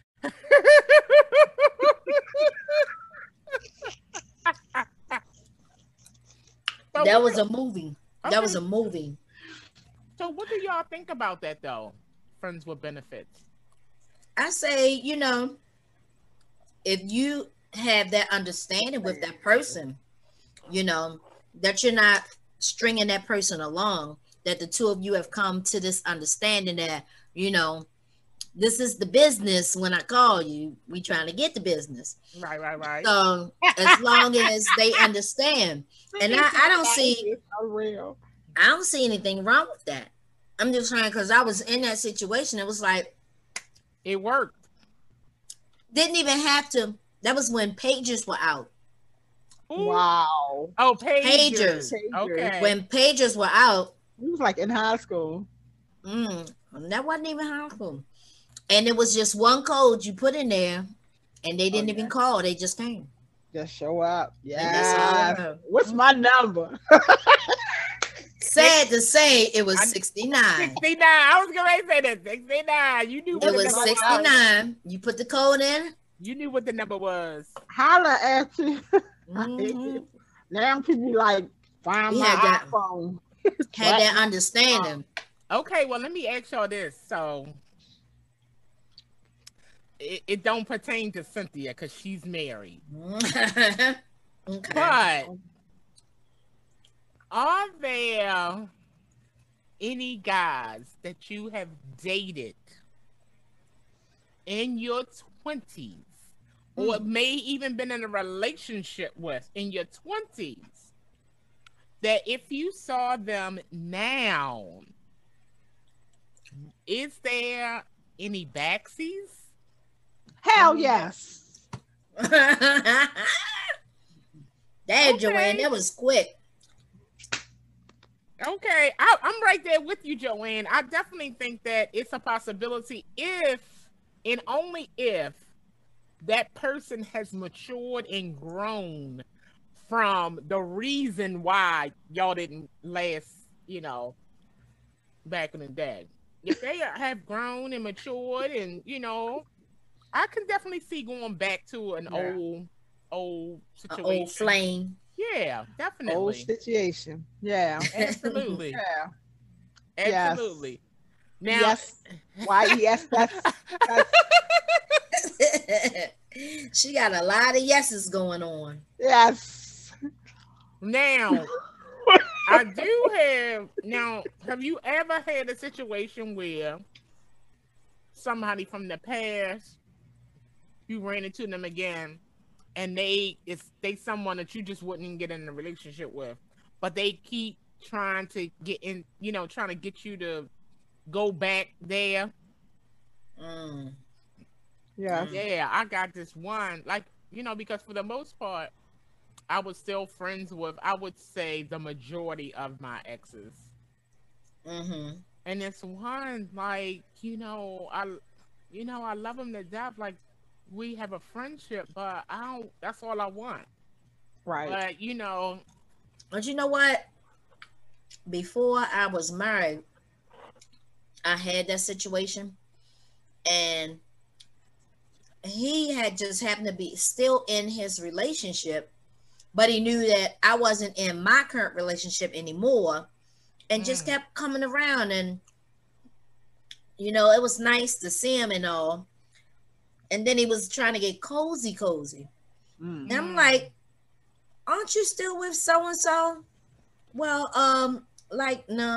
So That what was do- a movie. That was a okay, movie. so what do y'all think about that though? Friends with benefits. I say, you know, if you have that understanding with that person, you know, that you're not stringing that person along, that the two of you have come to this understanding that, you know, this is the business. When I call you, we trying to get the business. Right, right, right. So as long as they understand, and I, I don't see It's so real. I don't see anything wrong with that. I'm just trying because I was in that situation. It was like It worked. didn't even have to. That was when pagers were out. Ooh. Wow. Oh, pagers. Pagers. Okay. When pagers were out, He was like in high school. mm, that wasn't even harmful. And it was just one code you put in there, and they didn't Oh, even yeah. call. They just came. Just show up. And that's all Yeah. it was. What's my number? Sad to say, it was I- sixty-nine. sixty-nine. I was gonna say that. sixty-nine. You knew what It the was number was. sixty-nine. You put the code in. You knew what the number was. Holla at you. Mhm. Now people like find We my had that. iPhone. Had that understanding. Okay, well, let me ask y'all this. So, it, it don't pertain to Cynthia because she's married. okay. But are there any guys that you have dated in your twenties or may even been in a relationship with in your twenties that if you saw them now, is there any backsies? Hell yes. Dad, Okay. Joanne, that was quick. Okay, I, I'm right there with you, Joanne. I definitely think that it's a possibility if, and only if, that person has matured and grown from the reason why y'all didn't last, you know, back in the day. If they have grown and matured and, you know, I can definitely see going back to an Yeah. old, old An situation. old flame. Yeah, definitely. Old situation. Yeah. Absolutely. Yeah. Absolutely. Now, Yes. Why? Yes. That's, that's She got a lot of yeses going on. yes. now, I do have. Now, have you ever had a situation where somebody from the past you ran into them again, and they it's they someone that you just wouldn't get in a relationship with, but they keep trying to get in, you know, trying to get you to go back there. Mm. Yes. Yeah, I got this one, like, you know, because for the most part, I was still friends with, I would say, the majority of my exes. Mm-hmm. And it's one, like, you know, I, you know, I love him to death. Like, we have a friendship, but I don't, that's all I want. Right. But, you know, But you know what? Before I was married, I had that situation, and he had just happened to be still in his relationship, but he knew that I wasn't in my current relationship anymore, and just Mm. kept coming around. And you know, it was nice to see him and all. And then he was trying to get cozy, cozy. Mm. And I'm like, aren't you still with so and so? Well, um, like, no,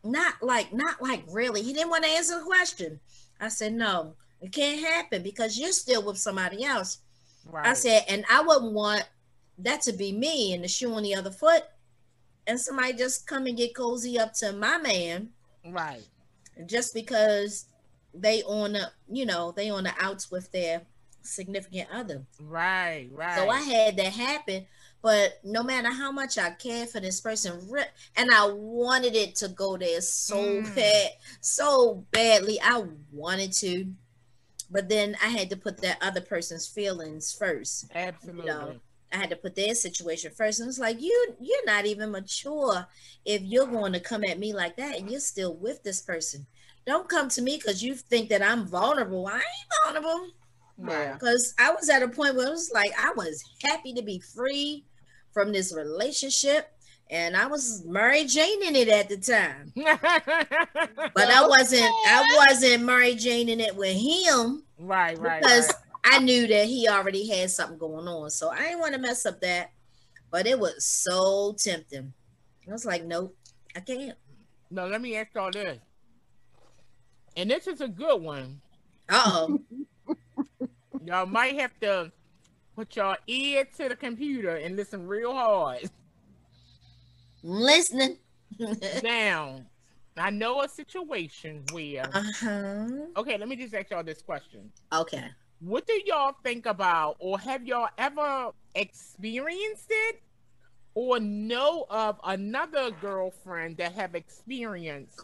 not like, not like really. He didn't want to answer the question. I said, no, it can't happen because you're still with somebody else. Right. I said, and I wouldn't want that to be me and the shoe on the other foot and somebody just come and get cozy up to my man. Right. Just because they on the, you know, they on the outs with their significant other. Right, right. So I had that happen, but no matter how much I cared for this person, and I wanted it to go there so mm. bad, so badly, I wanted to. But then I had to put that other person's feelings first. Absolutely. You know, I had to put their situation first. And it's like, you, you're not even mature if you're going to come at me like that and you're still with this person. Don't come to me because you think that I'm vulnerable. I ain't vulnerable. Yeah. Because I was at a point where it was like, I was happy to be free from this relationship. And I was Mary Jane in it at the time. But I wasn't, I wasn't Mary Jane in it with him. Right, right. Because right. I knew that he already had something going on. So I didn't want to mess up that. But it was so tempting. I was like, nope, I can't. No, let me ask y'all this. And this is a good one. Uh-oh. Y'all might have to put your ear to the computer and listen real hard. Listening. Now, I know a situation where uh-huh. Okay, let me just ask y'all this question. Okay. What do y'all think about, or have y'all ever experienced it or know of another girlfriend that have experienced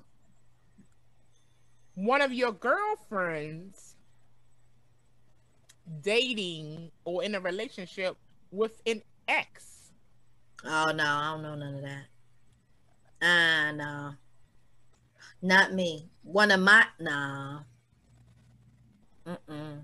one of your girlfriends dating or in a relationship with an ex? Oh no, I don't know none of that. Ah, uh, no. Not me. One of my, no. Mm-mm.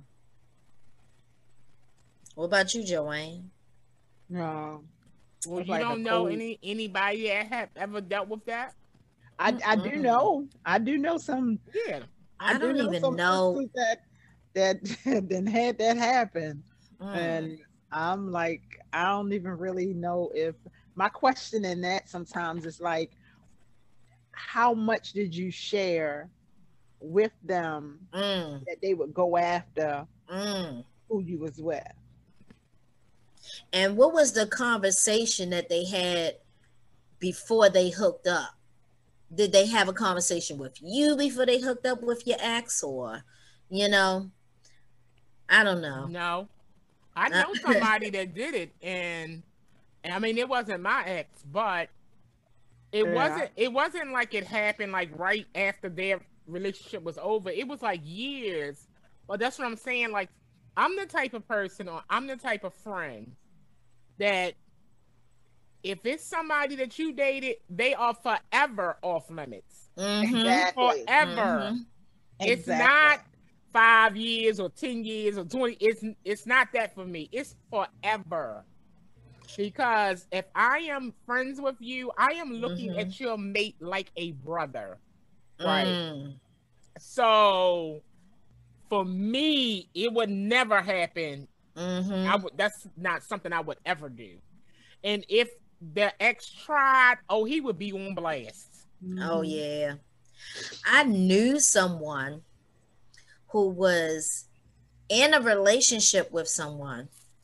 What about you, Joanne? No. Well, you like don't know cold... any anybody that have ever dealt with that? I, I do know. I do know some. Yeah. I, I don't do know even some know that that then had that happen. Mm. And I'm like, I don't even really know if my question in that sometimes is like, how much did you share with them mm. that they would go after mm. who you was with? And what was the conversation that they had before they hooked up? Did they have a conversation with you before they hooked up with your ex, or, you know, I don't know. No, I know somebody that did it, and, and I mean, it wasn't my ex, but it yeah. wasn't. It wasn't like it happened like right after their relationship was over. It was like years. But that's what I'm saying. Like, I'm the type of person, or I'm the type of friend that if it's somebody that you dated, they are forever off limits. Mm-hmm. Exactly. Forever. Mm-hmm. It's exactly. not five years or ten years or twenty. It's it's not that for me. It's forever. Because if I am friends with you, I am looking mm-hmm. at your mate like a brother. Right. Mm. So for me, it would never happen. Mm-hmm. I would that's not something I would ever do. And if the ex tried, oh, he would be on blast. Oh yeah. I knew someone who was in a relationship with someone,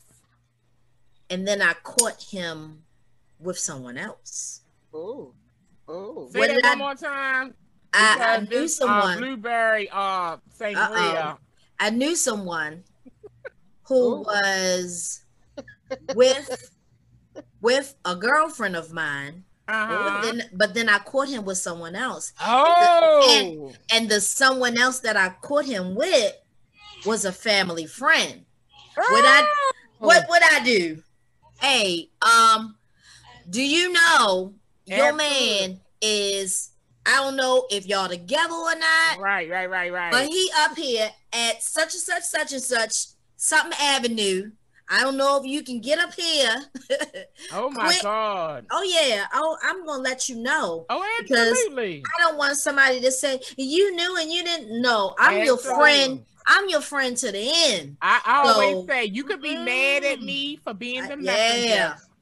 and then I caught him with someone else. Oh, oh. Say that one I, more time. I, I knew this, someone. Uh, Blueberry, uh, Sangria. I knew someone who was with with a girlfriend of mine. Uh-huh. But then, but then I caught him with someone else. Oh, and the, and, and the someone else that I caught him with was a family friend. Oh. What I what would I do? Hey, um, do you know your Absolutely. man is? I don't know if y'all together or not. Right, right, right, right. But he up here at such and such, such and such, something avenue. I don't know if you can get up here. Oh my Quick. God. Oh yeah. Oh, I'm gonna let you know. Oh, absolutely. Because I don't want somebody to say you knew and you didn't know. I'm absolutely. your friend. I'm your friend to the end. I, I so, always say you could be mm, mad at me for being the messenger, yeah.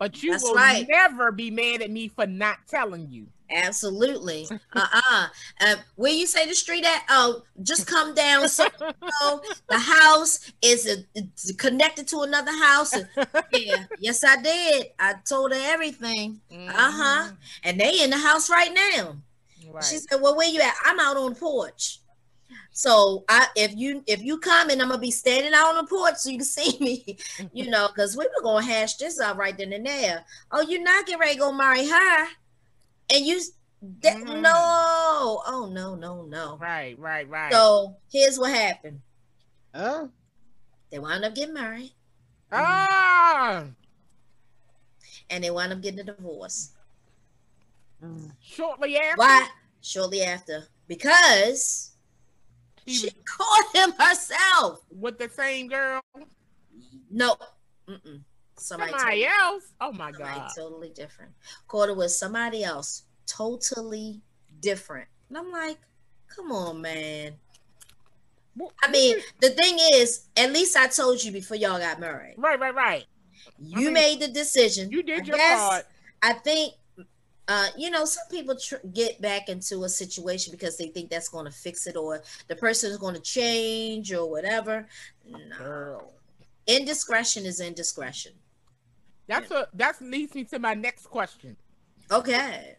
But you That's will right. never be mad at me for not telling you. Absolutely. Uh-uh. Uh, where you say the street at? Oh, just come down. So the house is uh, it's connected to another house. Yeah. Yes, I did. I told her everything. Mm-hmm. Uh-huh. And they in the house right now. Right. She said, well, where you at? I'm out on the porch. So I if you if you come and I'm gonna be standing out on the porch so you can see me, you know, because we were gonna hash this out right then and there. Oh, you're not getting ready to go marry her. And you, that, Mm. no, oh no, no, no. Right, right, right. So here's what happened. Oh. They wound up getting married. Ah, And they wound up getting a divorce. Mm. shortly after. Why? Shortly after, because He she was caught him herself. with the same girl. No, mm-mm. Somebody, Somebody totally, else. Oh my somebody god. totally different. Caught her with somebody else, totally different. And I'm like, come on, man. Well, I mean, the thing is, at least I told you before y'all got married. Right, right, right. You I mean, made the decision. You did I your guess, part. I think, uh, you know, some people tr- get back into a situation because they think that's going to fix it or the person is going to change or whatever. No. Girl. Indiscretion is indiscretion. That's a that leads me to my next question. Okay.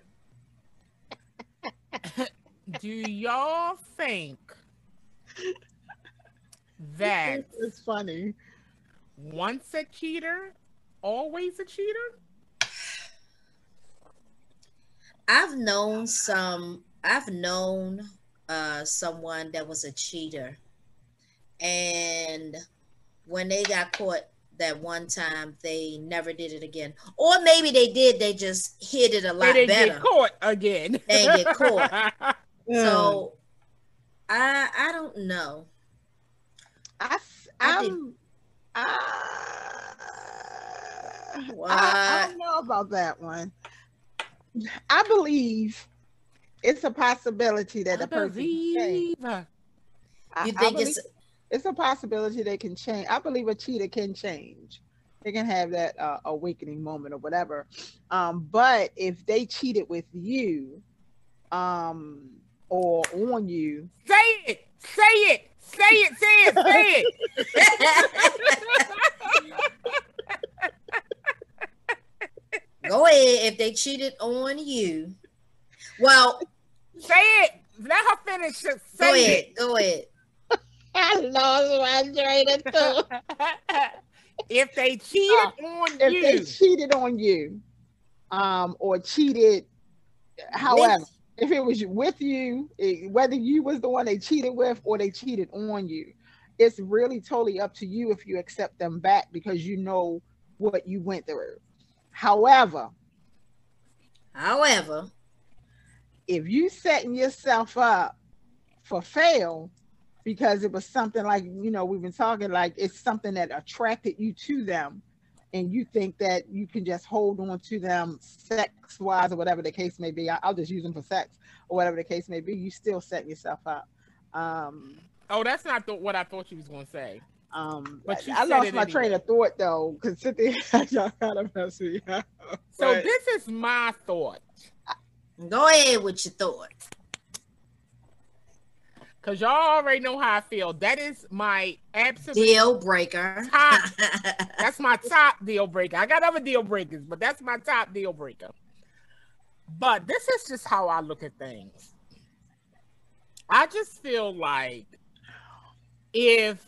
Do y'all think that It's funny. once a cheater, always a cheater? I've known some, I've known uh, someone that was a cheater. And when they got caught that one time, they never did it again. Or maybe they did, they just hid it a lot They didn't better. get caught again. They didn't get caught. Mm. So I I don't know. I, I did- I'm, I, What? I, I don't know about that one. I believe it's a possibility that the I person can change. believe. I- You I think believe it's it's a possibility they can change. I believe a cheater can change. They can have that uh, awakening moment or whatever. Um, but if they cheated with you, um, or on you, Say it. Say it. Say it. Say it. Say it. go ahead if they cheated on you. Well, Say it. Let her finish. Say go ahead. it. Go ahead. I lost my train of thought. If they cheated on If you, they cheated on you, um, or cheated, however, With- if it was with you, it- whether you was the one they cheated with or they cheated on you, it's really totally up to you if you accept them back because you know what you went through. However, However, if you setting yourself up for fail because it was something like, you know, we've been talking like it's something that attracted you to them and you think that you can just hold on to them sex wise or whatever the case may be. I- I'll just use them for sex or whatever the case may be. You still setting yourself up. Um, oh, that's not the, what I thought you was gonna say. um, But you I said lost it my train anyway. of thought though, because Cynthia, y'all kind of mess me up. So But- this is my thought, go ahead with your thought. because y'all already know how I feel. That is my absolute Deal breaker. top. That's my top deal breaker. I got other deal breakers, but that's my top deal breaker. But this is just how I look at things. I just feel like if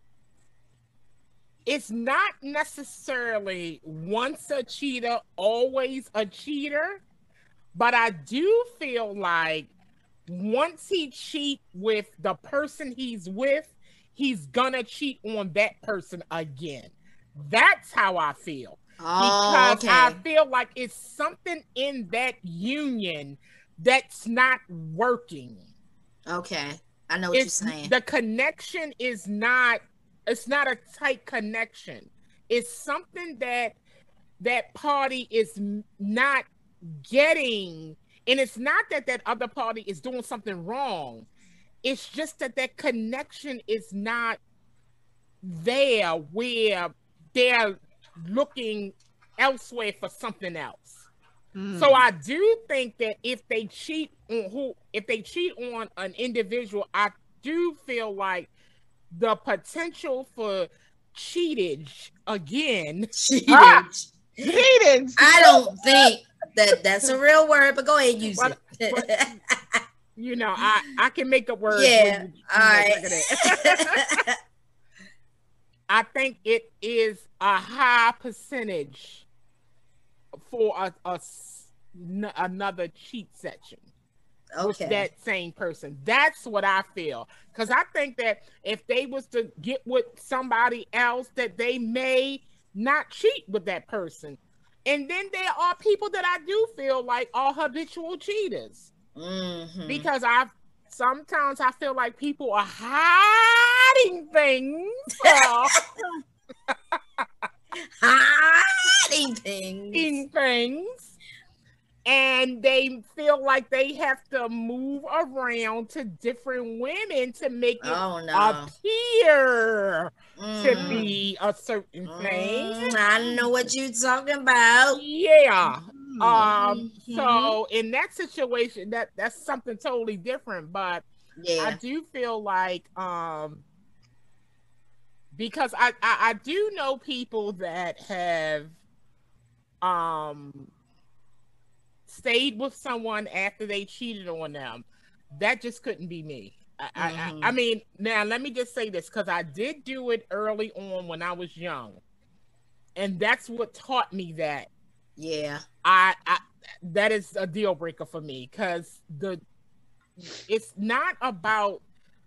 it's not necessarily once a cheater, always a cheater, but I do feel like once he cheat with the person he's with, he's gonna cheat on that person again. That's how I feel. Oh, Because I okay. feel like it's something in that union that's not working. Okay. I know what It's you're saying. the connection is not, it's not a tight connection. It's something that that party is n- not getting, and it's not that that other party is doing something wrong. It's just that that connection is not there where they're looking elsewhere for something else. Mm. So I do think that if they cheat on who, if they cheat on an individual, I do feel like the potential for cheatage again. Cheated. Ah! Cheating. I don't think that that's a real word, but go ahead and use But- it. but- You know, I I can make up words. Yeah, when you- all you know, right. look at it. I think it is a high percentage for a, a s- n- another cheat section with Okay. that same person. That's what I feel. Because I think that if they was to get with somebody else, that they may not cheat with that person. And then there are people that I do feel like are habitual cheaters. Mhm. Because I sometimes I feel like people are hiding things. uh, Hiding things. hiding things. And they feel like they have to move around to different women to make it Oh no. appear to Mm. be a certain thing. Mm, I know what you're talking about. Yeah. Mm. Um, Mhm. so in that situation, that that's something totally different. But I Yeah. do feel like um because I, I I do know people that have um stayed with someone after they cheated on them. That just couldn't be me. I, I, Mhm. I, I mean, now let me just say this because I did do it early on when I was young, and that's what taught me that Yeah. I, I that is a deal breaker for me because the it's not about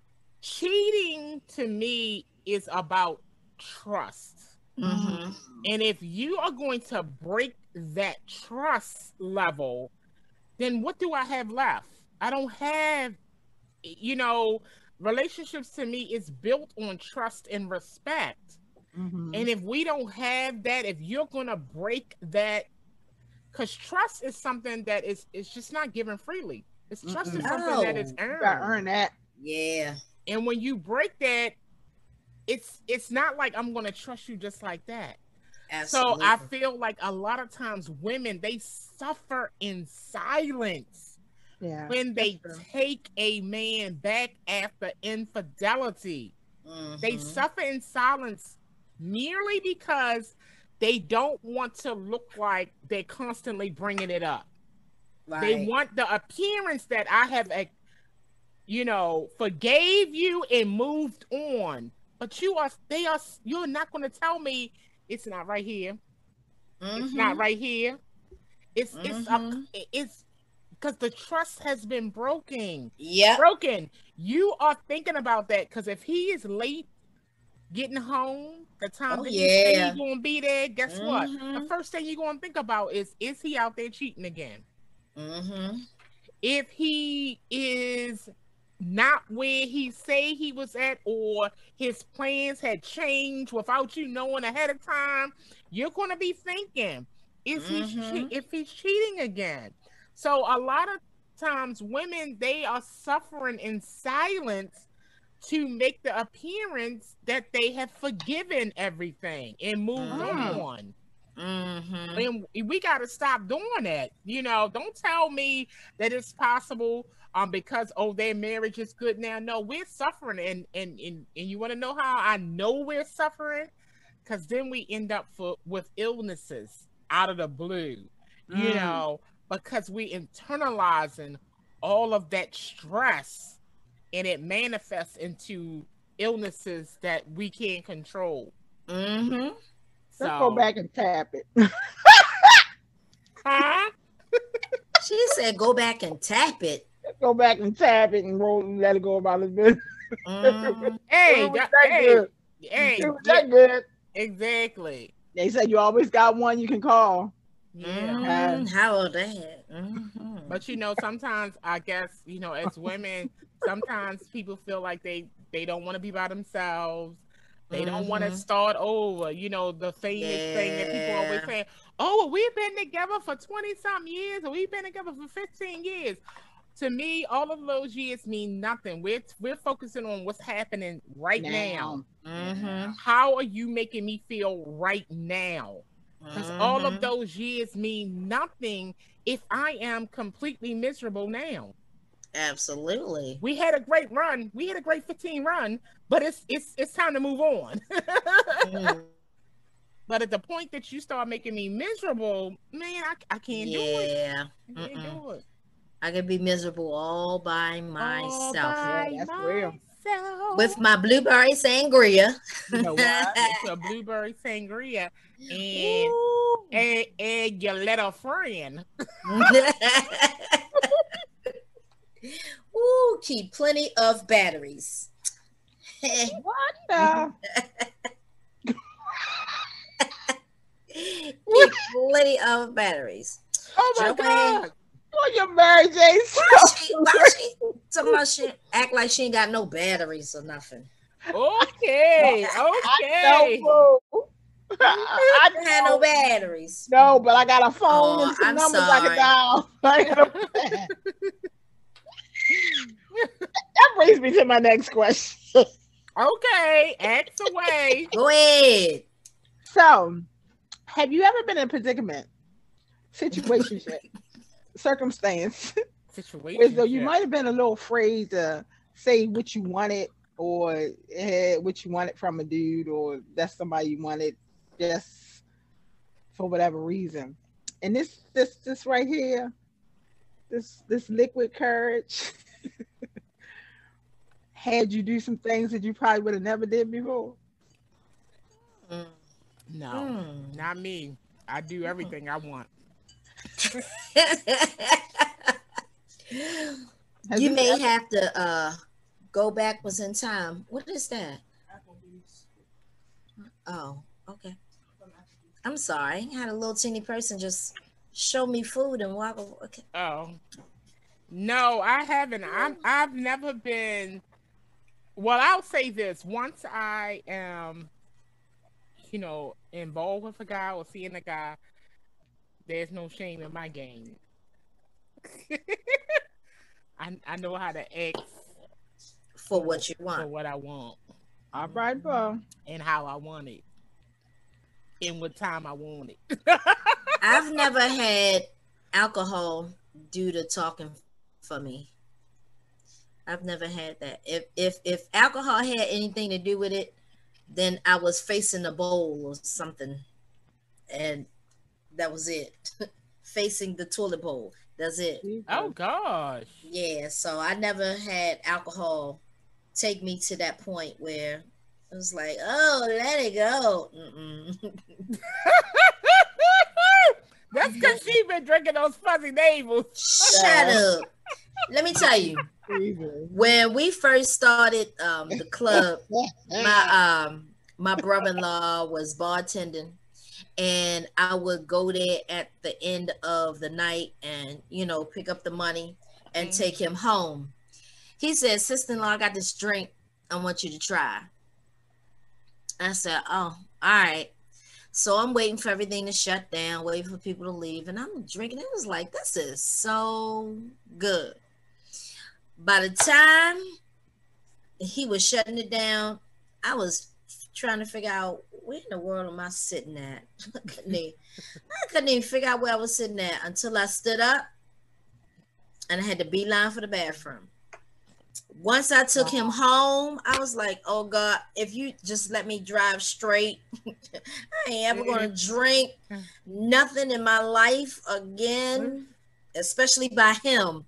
cheating. To me is about trust. Mhm. And if you are going to break that trust level, then what do I have left? I don't have, you know, relationships to me is built on trust and respect. Mhm. And if we don't have that, if you're going to break that, because trust is something that is it's just not given freely. It's trust is Mm-mm. something that No. is You gotta earned. earn that. Yeah. And when you break that, it's it's not like I'm going to trust you just like that. Absolutely. So I feel like a lot of times women they suffer in silence Yeah. when they that's true. take a man back after infidelity. They Mhm. suffer in silence merely because they don't want to look like they're constantly bringing it up. They Right. want the appearance that I have, eh, you know, forgave you and moved on. But you are, they are, you're not going to tell me it's not right here. It's not Mhm. right here. It's it's a, Mhm. it's because the trust has been broken. Yep. Broken. You are thinking about that because if he is late getting home, the time Oh, that he say yeah. he's gonna be there, guess what? The Mhm. first thing you're gonna think about is is he out there cheating again? Mhm. If he is not where he say he was at, or his plans had changed without you knowing ahead of time, you're gonna be thinking, is he che- Mhm. if he's cheating again? So a lot of times women they are suffering in silence to make the appearance that they have forgiven everything and moved Mhm. on. Mhm. And we got to stop doing that. You know, don't tell me that it's possible um because oh their marriage is good now. No, we're suffering, and and and, and you want to know how I know we're suffering? Because then we end up for with illnesses out of the blue. You Mm. know, because we internalizing all of that stress and it manifests into illnesses that we can't control. Mhm. So, Let's go back and tap it. huh? She said, "Go back and tap it." Let's go back and tap it and roll and let it go about his business. Mhm. Hey, It was that, that hey, good. hey, It was yeah, that good. exactly. They said you always got one you can call. Yeah. Mhm. How old that? Mhm. But you know, sometimes I guess, you know, as women, sometimes people feel like they they don't want to be by themselves. They don't want to Mhm. start over. You know, the famous thing that people always Yeah. say, oh, well, we've been together for twenty something years, or we've been together for fifteen years. To me, all of those years mean nothing. We're we're focusing on what's happening right now. Now. Mhm. How are you making me feel right now? Because all of Mm-hmm. those years mean nothing if I am completely miserable now. Absolutely. We had a great run. We had a great fifteen run, but it's it's it's time to move on. Mm. But at the point that you start making me miserable, man, I, I can't do it. Yeah. I can't Mm-mm. do it. I could be miserable all by All myself Yeah, by that's real. with myself. my blueberry sangria. You know what? With your blueberry sangria and Ooh. and, and your little friend. Ooh, keep plenty of batteries. What the? Keep plenty of batteries. Oh my Joanne, God. Oh, you're Mary J. why she, why she talking about she act like she ain't got no batteries or nothing? Okay. I Okay. know, boo. I I had no know. batteries. No, but I got a phone Oh, and some I'm numbers I can sorry. dial. I got a- that brings me to my next question. Okay. Act away. Go ahead. So, have you ever been in a predicament, situationship, circumstance, where though you Situation. might have been a little afraid to say what you wanted or eh, what you wanted from a dude or that's somebody you wanted just for whatever reason. And this this this right here, this this liquid courage had you do some things that you probably would have never did before. Mm. No, Mm. not me. I do everything I want. Has You this may ever have to uh go backwards in time. What is that? Oh, okay. I'm sorry. I had a little teeny person just show me food and walk away. Okay. Oh no, I haven't. I'm. I've never been. Well, I'll say this: once I am, you know, involved with a guy or seeing a guy, there's no shame in my game. I I know how to ask For for what you for want. what I want all right, bro? and how I want it and what time I want it. I've never had alcohol do the talking for me. I've never had that. If if if alcohol had anything to do with it, then I was facing a bowl or something, and that was it. Facing the toilet bowl. That's it. Oh Jesus. gosh. Yeah. So I never had alcohol take me to that point where it was like, oh, let it go. Mm-mm. That's because she been drinking those fuzzy navels. Shut up. Let me tell you, Jesus. when we first started um, the club, my um my brother-in-law was bartending, and I would go there at the end of the night and you know pick up the money and Mhm. take him home. He said, "Sister-in-law, I got this drink I want you to try." I said, "Oh, all right." So I'm waiting for everything to shut down, waiting for people to leave, and I'm drinking. It was like, this is so good. By the time he was shutting it down, I was trying to figure out where in the world am I sitting at? I couldn't even, I couldn't even figure out where I was sitting at until I stood up and I had to beeline for the bathroom. Once I took him home, I was like, oh God, if you just let me drive straight, I ain't ever going to drink nothing in my life again, especially by him.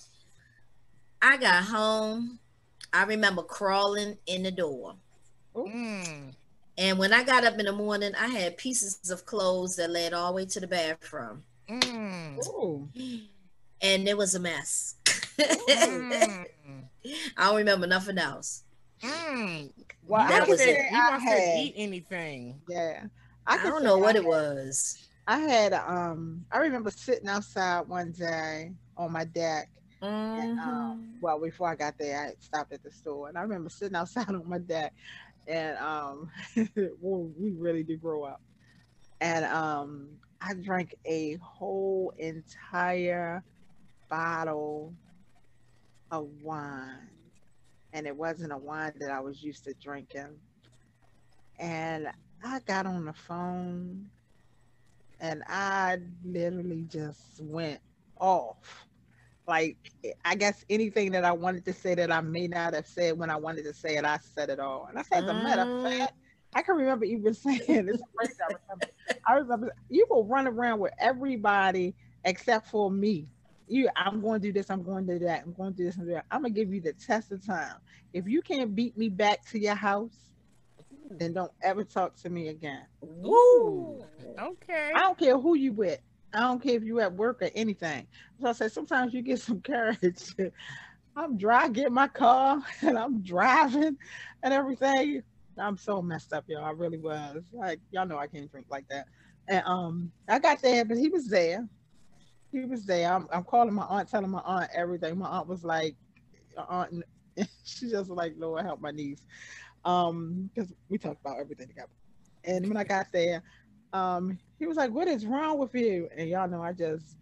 I got home. I remember crawling in the door. Mm. And when I got up in the morning, I had pieces of clothes that led all the way to the bathroom. Mm. Ooh. And it was a mess. Mm. I don't remember nothing else. Mm. Well, You I That can must was have, it. say you I must have had, eat anything. yeah, I I can don't say know I what it had, was. I had, um, I remember sitting outside one day on my deck, and um, Mm-hmm. well, before I got there, I had stopped at the store, and I remember sitting outside on my deck, and um, well, we really do grow up, and um, I drank a whole entire bottle of wine, and it wasn't a wine that I was used to drinking. And I got on the phone and I literally just went off. Like, I guess anything that I wanted to say that I may not have said when I wanted to say it, I said it all. And I said, as a matter of Mm. fact, I can remember even saying, it's crazy. I remember, I remember you will run around with everybody except for me. You, I'm going to do this. I'm going to do that. I'm going to do this and do that. I'm gonna give you the test of time. If you can't beat me back to your house, then don't ever talk to me again. Ooh. Woo. Okay. I don't care who you with. I don't care if you at work or anything. So I said, sometimes you get some courage. I'm dry, get my car, and I'm driving and everything. I'm so messed up, y'all. I really was. Like, y'all know I can't drink like that. And um, I got there, but he was there. He was there. I'm, I'm calling my aunt, telling my aunt everything. My aunt was like, uh, aunt, she just was like, Lord, help my niece. Um, because we talked about everything together. And when I got there, um, he was like, "What is wrong with you?" And y'all know I just,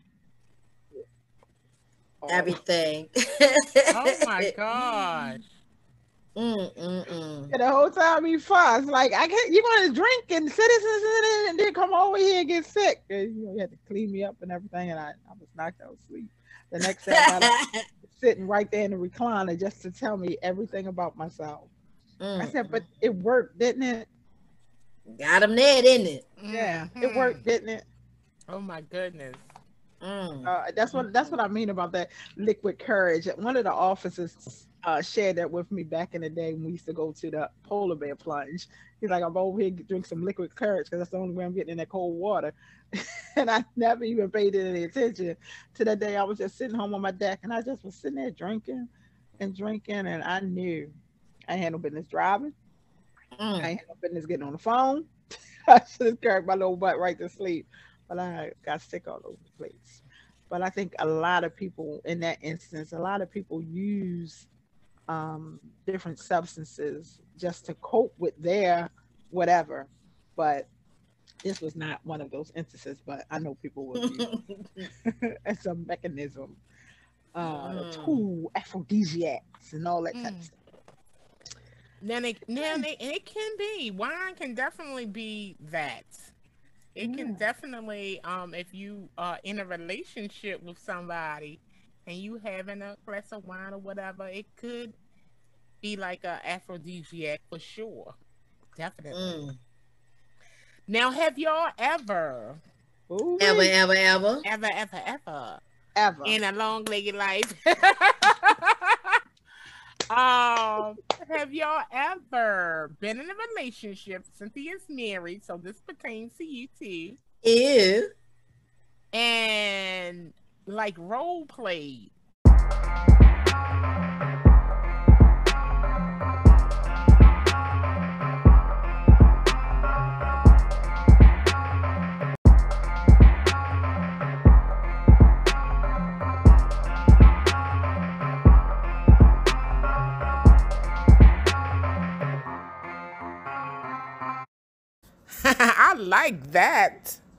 oh, Everything. Oh my gosh. Mm, mm, mm. and the whole time he fussed like, "I can't. You want to drink and citizens and then come over here and get sick?" And, you know, he had to clean me up and everything, and I, I was knocked out asleep. The next day, I got up sitting right there in the recliner just to tell me everything about myself. I Mm, said, "But mm. it worked, didn't it?" Got him there, didn't it? Yeah, it Mhm. worked, didn't it? Oh my goodness. Mm, Uh, that's mm, what that's mm. what I mean about that liquid courage. One of the officers uh, shared that with me back in the day when we used to go to the polar bear plunge. He's like, "I'm over here to drink some liquid courage because that's the only way I'm getting in that cold water." And I never even paid any attention to that day. I was just sitting home on my deck and I just was sitting there drinking and drinking, and I knew I had no business driving. I Mm. ain't had no business getting on the phone. I should have carried my little butt right to sleep, but I got sick all over the place. But I think a lot of people in that instance, a lot of people use um, different substances just to cope with their whatever. But this was not one of those instances. But I know people will use it as a mechanism, uh, a Mm. tool, aphrodisiacs, and all that type of Mm. stuff. Then it, now they, it can be. Wine can definitely be that. It can Yeah. definitely, um, if you are in a relationship with somebody and you having a glass of wine or whatever, it could be like a aphrodisiac for sure. Definitely. Mm. Now, have y'all ever, Ooh Ever, wee, ever, ever. ever, ever, ever ever. in a long legged life, um, have y'all ever been in a relationship? Cynthia's married, so this pertains to you too. Ew. And like role played. I like that.